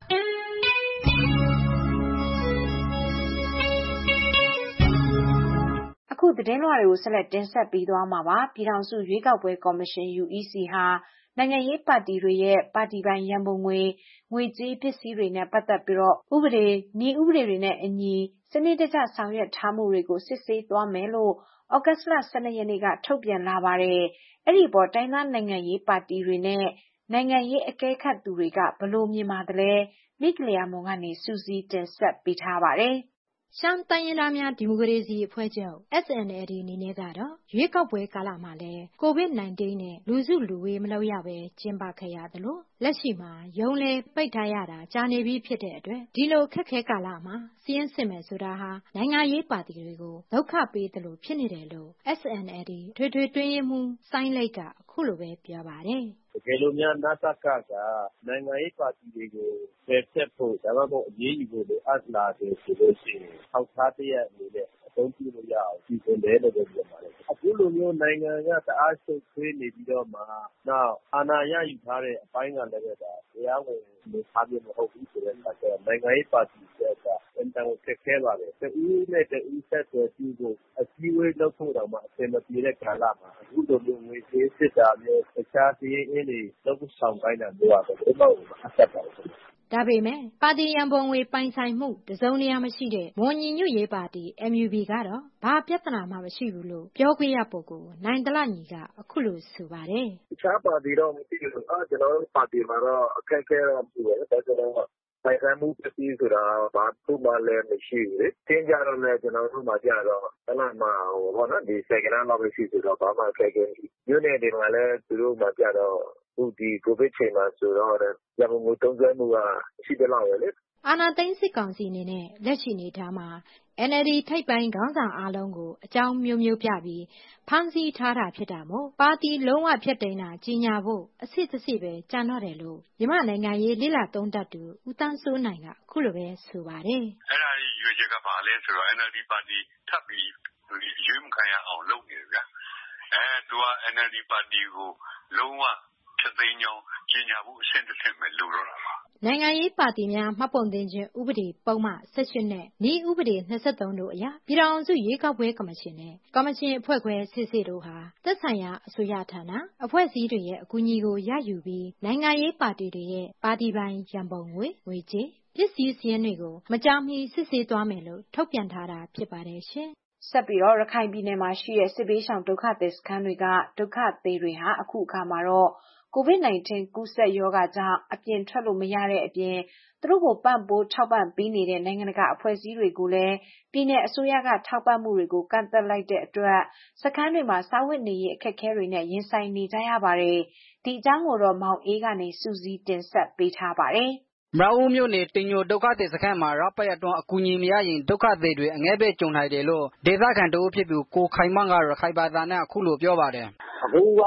အခုသတင်းလွှာတွေကိုဆက်လက်တင်ဆက်ပေးသွားမှာပါ။ပြည်ထောင်စုရွေးကောက်ပွဲကော်မရှင် UEC ဟာနိုင်ငံရေးပါတီတွေရဲ့ပါတီပိုင်ရန်ပုံငွေကြေးပစ္စည်းတွေနဲ့ပတ်သက်ပြီးဥပဒေနည်းဥပဒေတွေနဲ့အညီစနစ်တကျဆောင်ရွက်ထားမှုတွေကိုစစ်ဆေးသွားမယ်လို့ဩဂတ်စ်လ12ရက်နေ့ကထုတ်ပြန်လာပါတယ်။အဲ့ဒီပေါ်တိုင်းသားနိုင်ငံရေးပါတီတွေနဲ့နိုင်ငံရေးအကဲခတ်သူတွေကဘယ်လိုမြင်ပါသလဲမိကလျာမွန်ကနေစူးစီးတင်ဆက်ပေးထားပါတယ်။ရှမ်းတိုင်းရင်းသားများဒီမိုကရေစီအဖွဲ့ချုပ် SNLD အနေနဲ့ကတော့ရွေးကောက်ပွဲကာလမှာလည်း COVID-19 နဲ့လူစုလူဝေးမလုပ်ရပဲကျင်းပခဲ့ရသလိုလက်ရှိမှာရုံးလဲပိတ်ထားရတာကြာနေပြီဖြစ်တဲ့အတွက်ဒီလိုခက်ခဲကာလမှာစီးရင်စစ်မယ်ဆိုတာဟာနိုင်ငံရေးပါတီတွေကိုဒုက္ခပေးသလိုဖြစ်နေတယ်လို့ SNLD ထွေထွေတွင်းရေးမှူးစိုင်းလိတ်ကအခုလိုပဲပြောပါတယ်။တကယ်လို့များနစကနိုင်ငံရေးပါတီတွေကိုပယ်ဖျက်ဖို့ဒါမှမဟုတ်အရေးယူဖို့လိုအပ်လာတယ်ဆိုလို့ရှိရင်ထောက်ထားတရက်အနေနဲ့အသုံးပြုလို့ရအောင်စီစဉ်တယ်လို့ပြောပါတယ်။အခုလိုမျိုးနိုင်ငံကတအားရှုပ်ထွေးနေပြီးတော့မှနောက်အာဏာရယူထားတဲ့အပိုင်းကလည်းတရားဝင်အနေထားမျိုးမဟုတ်ဘူးဆိုတဲ့အခါကျတော့နိုင်ငံရေးပါတီတွေကအင်တာနက်ခက်ခဲပါတယ်။တဦးနဲ့တဦးဆက်သွယ်ပြုဖို့အစည်းအဝေးလုပ်ဖို့တောင်မှအဆင်မပြေတဲ့ကာလမှာအခုလိုမျိုးငွေကြေးစစ်တာမျိုးတခြားစီးရင်တွေလုပ်ဆောင်ခိုင်းတာမျိုးကတော့ဘယ်တော့မှအဆက်ပါဘူး။ဒါပေမဲ့ပါတီရန်ပုံငွေပိုင်ဆိုင်မှုတစုံတရာမရှိတဲ့မွန်ညီညွတ်ရေးပါတီ MUP ကတော့ဘာပြဿနာမှမရှိဘူးလို့ပြောခွင့်ရပုဂ္ဂိုလ်နိုင်တလညီကအခုလိုဆိုပါတယ်။တခြားပါတီတော့မသိဘူး။ကျွန်တော်တို့ပါတီမှာတော့အခက်အခဲတော့မရှိဘူး။ဒါကြောင့်ပိုင်ဆိုင်မှုပစ္စည်းဆိုတာဘာမှလည်းမရှိဘူးလေ။တင်းကြတော့လည်းကျွန်တော်တို့မှာကြတော့အဲ့လိုမှဒီစက္ကန့်လောက်ပဲရှိဆိုတော့ဘာမှအခက်အခဲမရှိဘူး။မြို့နယ်တွေမှာလည်းသူတို့မှာကြတော့ဒီကိုဗစ်ချိန်မှာဆိုတော့ရန်ကုန်ကိုတုံးဆွဲမှုကရှိတယ်လို့ပဲလေအာဏာသိမ်းစစ်ကောင်စီအနေနဲ့လက်ရှိနေထားမှာ NLD ထိပ်ပိုင်းခေါင်းဆောင်အားလုံးကိုအကြောင်းမျိုးမျိုးပြပြီးဖမ်းဆီးထားတာဖြစ်တာမို့ပါတီလုံးဝဖျက်သိမ်းတာကြီးညာဖို့အစစ်တစစ်ပဲကြံတော့တယ်လို့မြန်မာနိုင်ငံရေးလေ့လာသုံးသပ်သူဦးသန်းစိုးနိုင်ကအခုလိုပဲဆိုပါတယ်။အဲ့ဒါကြီးရွေးချယ်ကပါလဲဆိုတော့ NLD ပါတီထပ်ပြီးရွေးမခံရအောင်လုပ်နေတယ်ဗျာ။သူက NLD ပါတီကိုလုံးဝဖျက်သိမ်းကြောင်းကြီးညာဖို့အဆင့်တစ်ဆင့်ပဲလိုတော့တာပါနိုင်ငံရေးပါတီများမှတ်ပုံတင်ခြင်းဥပဒေပုံမှန်18နဲ့နည်းဥပဒေ23တို့အရပြည်ထောင်စုရွေးကောက်ပွဲကော်မရှင်နဲ့ကော်မရှင်အဖွဲ့ခွဲစစ်ဆေးတို့ဟာသက်ဆိုင်ရာအစိုးရဌာနအဖွဲ့အစည်းတွေရဲ့အကူအညီကိုရယူပြီးနိုင်ငံရေးပါတီတွေရဲ့ပါတီပိုင်ရန်ပုံငွေကြေးပစ္စည်းစည်းတွေကိုမကြာမီစစ်ဆေးသွားမယ်လို့ထုတ်ပြန်ထားတာဖြစ်ပါတယ်ရှင်ဆက်ပြီးရခိုင်ပြည်နယ်မှာရှိတဲ့စစ်ဘေးရှောင်ဒုက္ခသည်စခန်းတွေကဒုက္ခသည်တွေဟာအခုအခါမှာတော့COVID-19 ကူးစက်ရောဂါကြောင့်အပြင်ထွက်လို့မရတဲ့အပြင်သူတို့ကိုပံ့ပိုးထောက်ပံ့ပေးနေတဲ့နိုင်ငံတကာအဖွဲ့အစည်းတွေကိုလည်းပြည်내အစိုးရကထောက်ပံ့မှုတွေကိုကန့်သတ်လိုက်တဲ့အတွက်စခန်းတွေမှာစားဝတ်နေရေးအခက်အခဲတွေနဲ့ရင်ဆိုင်နေကြရပါတယ်။ဒီအကြောင်းကိုတော့မောင်အေးကနေစူးစီးတင်ဆက်ပေးထားပါတယ်။မြောက်ဦးမြို့နယ်တင်ညိုဒုက္ခသည်စခန်းမှာရပ်ပတ်အတွင်းအကူအညီမရရင်ဒုက္ခသည်တွေအငဲပဲကြုံနိုင်တယ်လို့ဒေသခံတို့ဖြစ်သူကိုခိုင်မန်းကရခိုင်ဘာသာနဲ့အခုလိုပြောပါတယ်အခုက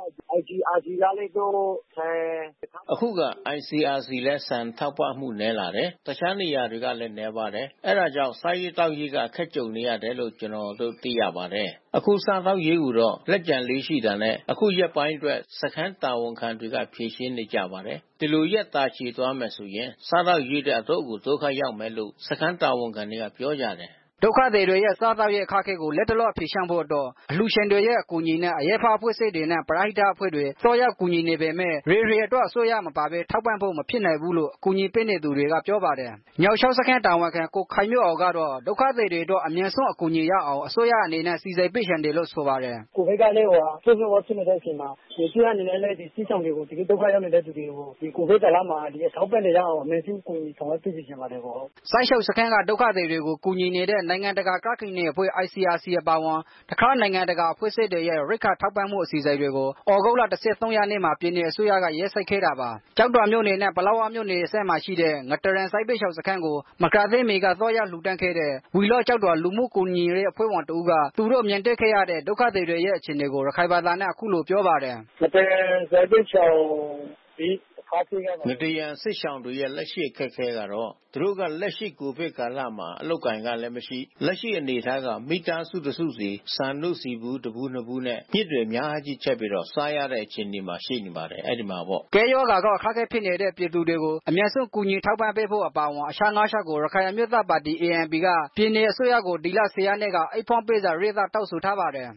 ICRC ကလည်းတော့အခုက ICRC လည်းဆန်ထောက်ပံ့မှုနည်းလာတယ်တခြားနေရာတွေကလည်းနည်းပါတယ်အဲ့ဒါကြောင့်စားရေးတောက်ရေးကအခက်ကြုံနေရတယ်လို့ကျွန်တော်တို့သိရပါတယ်အခုစားတောက်ရေးကိုတော့လက်ကျန်လေးရှိတာနဲ့အခုရက်ပိုင်းအတွက်စခန်းတာဝန်ခံတွေကဖြည့်ရှင်းနေကြပါတယ်ဒီလိုရက်တာချီသွားမယ်ဆိုရင်စားတောက်ရေးတဲ့အတော့ကိုဒုက္ခရောက်မယ်လို့စခန်းတာဝန်ခံတွေကပြောကြတယ်ဒုက္ခသည်တွေရဲ့စားသောက်ရေးအခက်အခဲကိုလက်တလော့ဖြေရှင်းဖို့တော့အလှူရှင်တွေရဲ့အကူအညီနဲ့အရေးဖအဖွဲ့အစည်းတွေနဲ့ပရဟိတအဖွဲ့တွေစောရကူညီနေပေမဲ့ရေအတွက်အစိုးရမပါဘဲထောက်ပံ့ဖို့မဖြစ်နိုင်ဘူးလို့အကူအညီပေးနေသူတွေကပြောပါတယ်။ညောင်ချောင်းစခန်းတာဝန်ခံကိုခိုင်မြို့အောင်ကတော့ဒုက္ခသည်တွေတော့အမြင့်ဆုံးအကူအညီရအောင်အစိုးရအနေနဲ့စီစဉ်ပေးချင်တယ်လို့ဆိုပါတယ်။ကိုဗစ်ကလည်းဆိုးဆိုးဝါးဖြစ်နေတဲ့အချိန်မှာဒီကျအနေနဲ့လည်းဒီစီဆောင်တွေကိုဒီဒုက္ခရောက်နေတဲ့သူတွေကိုဒီကိုဗစ်ကာလမှာဒီအထောက်ပံ့တွေရအောင်အမြင့်ဆုံးကူညီဆောင်ရွက်ပေးချင်ပါတယ်ပေါ့။စိုင်းရှုပ်စခန်းကဒုက္ခသည်တွေကိုကူညီနေတဲ့နိုင်ငံတကာကကင်နယ်အဖွဲ့ ICRC အပါအဝင်တခြားနိုင်ငံတကာအဖွဲ့အစည်းတွေရဲ့ရိက္ခာထောက်ပံ့မှုအစီအစဉ်တွေကို ဩဂုတ်လ 13 ရက်နေ့မှာပြည်နယ်အစိုးရကရပ်ဆိုင်းခဲ့တာပါ။ကျောက်တော်မြို့နယ်နဲ့ပလက်ဝမြို့နယ်အစပ်မှာရှိတဲ့ငတရံစိုက်ပျိုးစခန်းကိုမကာသေးမီကသွားရောက်လှူဒန်းခဲ့တဲ့ဝီလော့ကျောက်တော်လူမှုကူညီရေးအဖွဲ့ဝင်တဦးကသူတို့မြင်တွေ့ခဲ့ရတဲ့ဒုက္ခသည်တွေရဲ့အခြေအနေကိုရခိုင်ဘာသာနဲ့အခုလိုပြောပါတယ်။ငတရံစိုက်ပျိုးချောင်းဒီငတရံစစ်ရှောင်တွေရဲ့လက်ရှိအခက်ခဲကတော့သူတို့ကလက်ရှိကိုဗစ်ကာလမှာအလုပ်ကံကလည်းမရှိလက်ရှိအနေထားကမိသားစုတစုစီဆန်တို့စီဘူးတဘူးနှစ်ဘူးနဲ့မြစ်တွေအများကြီးချက်ပြီးတော့စားရတဲ့အခြေအနေမှာရှိနေပါတယ်အဲ့ဒီမှာပေါ့ကဲရောဂါကအခက်ခဲဖြစ်နေတဲ့ပြည်သူတွေကိုအများဆုံးကူညီထောက်ပံ့ပေးဖို့အပါအဝင်အခြား၅ချက်ကိုရခိုင်အမျိုးသားပါတီ ANP ကပြည်နယ်အစိုးရကိုဒီလ10ရက်နေ့ကအိတ်ဖွင့်ပေးစာရေးသားတောက်ဆိုထားပါတယ်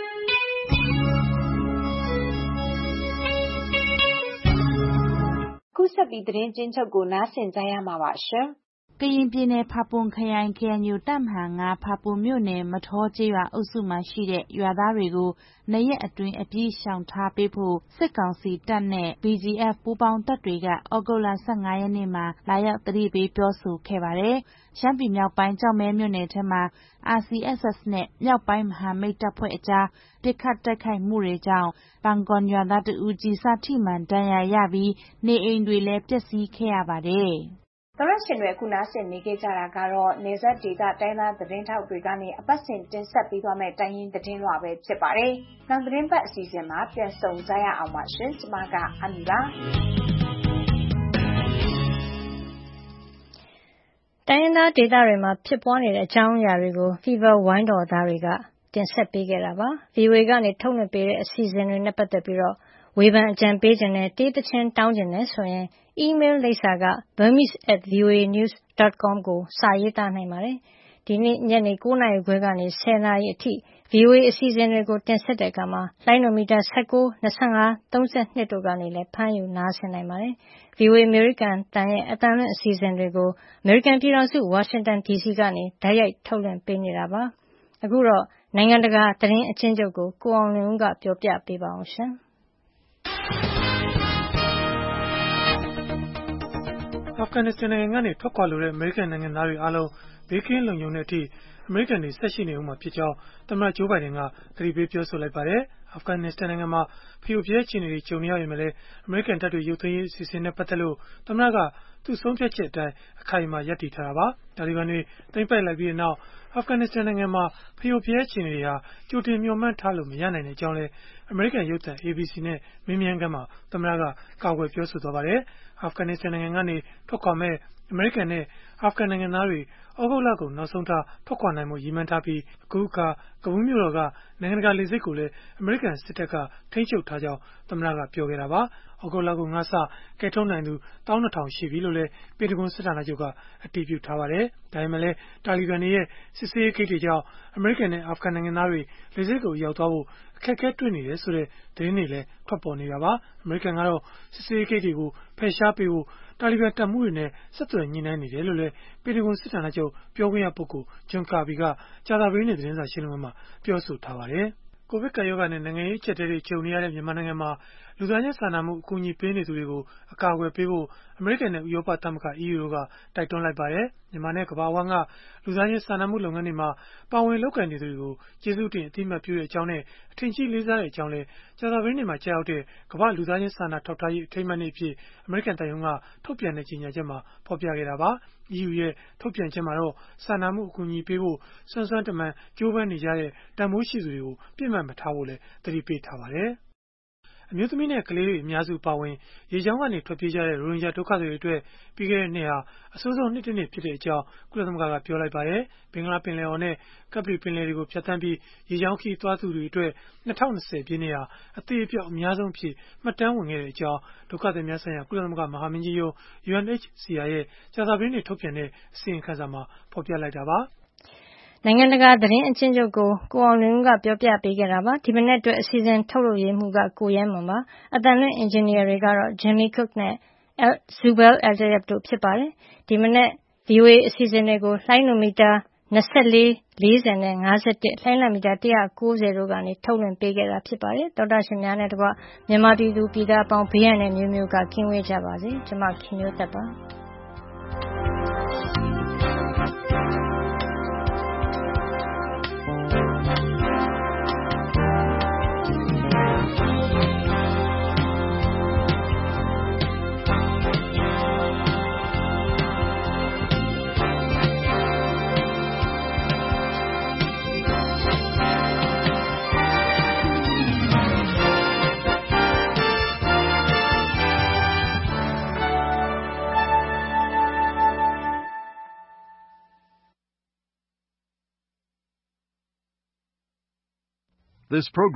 ခုဆက်ပြီးသတင်းကျဉ်းချုပ်ကိုနားဆင်ကြရမှာပါရှင်။ကရင်ပြည်နယ်ဖာပွန်ခရိုင် KNU တပ်မဟာ 5 ဖာပွန်မြို့နယ်မထောကျေးရွာအုပ်စုမှာရှိတဲ့ရွာသားတွေကို2ရက်အတွင်းအပြည့်ရှောင်ထားပေးဖို့စစ်ကောင်စီတပ်နဲ့ BGF ပူးပေါင်းတပ်တွေကဩဂုတ်လ15ရက်နေ့မှာလာရောက်တတိပေးပြောဆိုခဲ့ပါတယ်။ရှမ်းပြည်မြောက်ပိုင်းကျောက်မဲမြို့နယ်ထဲမှာ RCSS နဲ့မြောက်ပိုင်းမဟာမိတ်တပ်ဖွဲ့အကြားပစ်ခတ်တိုက်ခိုက်မှုတွေကြောင့်ပန်ကွမ်ရွာသားတဦးကျည်စထိမှန်ဒဏ်ရာရပြီးနေအိမ်တွေလည်းပျက်စီးခဲ့ရပါတယ်။သောရရှင်တွေအခုနားဆင်နေကြတာကတော့နေဆက်ဒေတာတိုင်းသားသတင်းထောက်တွေကနေအပတ်စဉ်တင်ဆက်ပေးသွားမယ့်တိုင်းရင်းသတင်းလွှာပဲဖြစ်ပါတယ်။နောက်သတင်းပတ်အစီအစဉ်မှာပြန်ဆုံကြရအောင်ပါရှင်။ကျွန်မကအမီပါ။တိုင်းရင်းသားဒေသတွေမှာဖြစ်ပွားနေတဲ့အကြောင်းအရာတွေကို Fever ဝိုင်းတော်သားတွေကတင်ဆက်ပေးခဲ့တာပါ။ VOA ကနေထုတ်လွှင့်ပေးတဲ့အစီအစဉ်တွေနဲ့ပတ်သက်ပြီးတော့ဝေဖန်အကြံပေးခြင်းနဲ့တေးသချင်းတောင်းခြင်းနဲ့ဆိုရင် email လိပ်စာက burmese@voanews.com ကိုစာရေးသားနိုင်ပါတယ်။ဒီနေ့ညနေ9:00 နာရီခွဲကနေ10:00 နာရီအထိ VOA အစီအစဉ်တွေကိုတင်ဆက်တဲ့အခါမှာလိုင်းနိုမီတာ19, 25, 32တို့ကနေလည်းဖမ်းယူနားဆင်နိုင်ပါတယ်။ VOA American တန်ရဲ့အသံလွှင့်အစီအစဉ်တွေကို American ပြည်ထောင်စု Washington DC ကနေတိုက်ရိုက်ထုတ်လွှင့်ပေးနေတာပါ။အခုတော့နိုင်ငံတကာသတင်းအကျဉ်းချုပ်ကိုကိုအောင်လွင်ဦးကပြောပြပေးပါအောင်ရှင်။အာဖဂန်နစ္စတန်နိုင်ငံကနေထွက်ခွာလိုတဲ့အမေရိကန်နိုင်ငံသားတွေအားလုံးဘေးကင်းလုံခြုံတဲ့အထိအမေရိကန်တွေဆက်ရှိနေဦးမှာဖြစ်ကြောင်းသမ္မတဂျိုးဘိုင်ဒန်ကကတိပေးပြောဆိုလိုက်ပါတယ်။အာဖဂန်နစ္စတန်နိုင်ငံမှာဖျို့ဖျဲအခြေအနေတွေကြုံနေရပေမဲ့လည်းအမေရိကန်တပ်တွေရုပ်သိမ်းရေးအစီအစဉ်နဲ့ပတ်သက်လို့သမ္မတကသူ့ဆုံးဖြတ်ချက်အတိုင်းအခိုင်အမာရပ်တည်ထားတာပါ။တာလီဘန်တွေသိမ်းပိုက်လိုက်ပြီးနောက်အာဖဂန်နစ္စတန်နိုင်ငံမှာဖျို့ဖျဲအခြေအနေတွေဟာကြိုတင်မျှော်မှန်းထားလို့မရနိုင်တဲ့အကြောင်းလည်းအမေရိကန်ရုပ်သံ ABC နဲ့မေးမြန်းခန်းမှာသမ္မတကကာကွယ်ပြောဆိုသွားပါတယ်။အာဖဂန်နစ္စတန်နိုင်ငံကနေထွက်ခွာမဲ့အမေရိကန်နဲ့အာဖဂန်နိုင်ငံသားတွေဩဂုတ်လကုန်နောက်ဆုံးထားထွက်ခွာနိုင်မှုရည်မှန်းထားပြီးအခုအခါကဘူးမြို့တော်ကနိုင်ငံတကာလေဆိပ်ကိုလည်းအမေရိကန်စစ်တပ်ကထိန်းချုပ်ထားကြောင်းသမ္မတကပြောခဲ့တာပါ။ဩဂုတ်လကုန်ကစကဲထုတ်နိုင်သူ12000ရှိပြီလို့လည်းပင်တဂွန်စစ်ဌာနချုပ်ကအတည်ပြုထားပါတယ်။ဒါပေမဲ့လည်းတာလီဘန်တွေရဲ့စစ်ဆေးရေးဂိတ်တွေကြောင့်အမေရိကန်နဲ့အာဖဂန်နိုင်ငံသားတွေလေဆိပ်ကိုရောက်သွားဖို့အခက်အခဲတွေ့နေတယ်ဆိုတဲ့သတင်းတွေလည်းထွက်ပေါ်နေတာပါ။အမေရိကန်ကတော့စစ်ဆေးရေးဂိတ်တွေကိုဖယ်ရှားပေးဖို့တာလီဘန်တပ်မှူးတွေနဲ့ဆက်သွယ်ညှိနှိုင်းနေတယ်လို့လည်းပင်တဂွန်စစ်ဌာနချုပ်ပြောခွင့်ရပုဂ္ဂိုလ်ဂျွန်ကာဘီကကြာသပတေးနေ့သတင်းစာရှင်းလင်းပွဲမှာပြောဆိုထားပါတယ်။ကိုဗစ်ကပ်ရောဂါနဲ့နိုင်ငံရေးအကျပ်အတည်းတွေကြုံနေရတဲ့မြန်မာနိုင်ငံမှာလူသားချင်းစာနာမှုအကူအညီပေးနေသူတွေကိုအကာအကွယ်ပေးဖို့အမေရိကန်နဲ့ဥရောပသမဂ္ဂ EU တို့ကတိုက်တွန်းလိုက်ပါတယ်။မြန်မာနဲ့ကမ္ဘာ့အဝန်းကလူသားချင်းစာနာမှုလုပ်ငန်းတွေမှာပါဝင်လုပ်ကိုင်နေသူတွေကိုကျေးဇူးတင်အသိအမှတ်ပြုတဲ့အကြောင်းနဲ့အထင်ကြီးလေးစားတဲ့အကြောင်းလည်းကြာသပတေးနေ့မှာကြာရောက်တဲ့ကမ္ဘာ့လူသားချင်းစာနာထောက်ထားရေးအထိမ်းအမှတ်နေ့အဖြစ်အမေရိကန်တပ်ရုံးကထုတ်ပြန်တဲ့ကြေညာချက်မှာဖော်ပြခဲ့တာပါ။ EU ရဲ့ထုတ်ပြန်ချက်မှာတော့စာနာမှုအကူအညီပေးဖို့စွမ်းစွမ်းတမန်ကြိုးပမ်းနေကြတဲ့တန်ဖိုးရှိသူတွေကိုပြစ်မှတ်မထားဖို့လည်းသတိပေးထားပါတယ်။အမျိုးသမီးနဲ့ကလေးတွေအများစုပါဝင်ရေကြောင်းကနေထွက်ပြေးကြတဲ့ရိုဟင်ဂျာဒုက္ခသည်တွေအတွက်ပြီးခဲ့တဲ့နှစ်ဟာအဆိုးဆုံးနှစ်တစ်နှစ်ဖြစ်တဲ့အကြောင်းကုလသမဂ္ဂကပြောလိုက်ပါတယ်။ဘင်္ဂလားပင်လယ်အော်နဲ့ကပ္ပလီပင်လယ်တွေကိုဖြတ်သန်းပြီးရေကြောင်းခရီးသွားသူတွေအတွက်2020ပြည့်နှစ်ဟာအသေးအပြောက်အများဆုံးအဖြစ်မှတ်တမ်းဝင်ခဲ့တဲ့အကြောင်းဒုက္ခသည်များဆိုင်ရာကုလသမဂ္ဂမဟာမင်းကြီးရုံး UNHCR ရဲ့ကြာသပတေးနေ့ထုတ်ပြန်တဲ့အစီရင်ခံစာမှာဖော်ပြလိုက်တာပါ။နိုင်ငံတကာသတင်းအကျဉ်းချုပ်ကိုကိုအောင်လွင်ဦးကပြောပြပေးခဲ့တာပါဒီမနေ့အတွက်အစီအစဉ်ထုတ်လုပ်ရေးမှူးကကိုရဲမွန်ပါအတန်လွင့်အင်ဂျင်နီယာတွေကတော့ Jimmy Cook နဲ့ Zubel Altayeb တို့ဖြစ်ပါတယ်ဒီမနေ့ VOA အစီအစဉ်တွေကိုလိုင်းနိုမီတာ24, 40နဲ့51လိုင်းနိုမီတာ190တို့ကနေထုတ်လွှင့်ပေးခဲ့တာဖြစ်ပါတယ်သောတာရှင်များနဲ့တကွမြန်မာပြည်သူပြည်သားအပေါင်းဘေးရန်နဲ့မျိုးမျိုးကကင်းဝေးကြပါစေကျွန်မခင်မျိုးသက်ပါ This program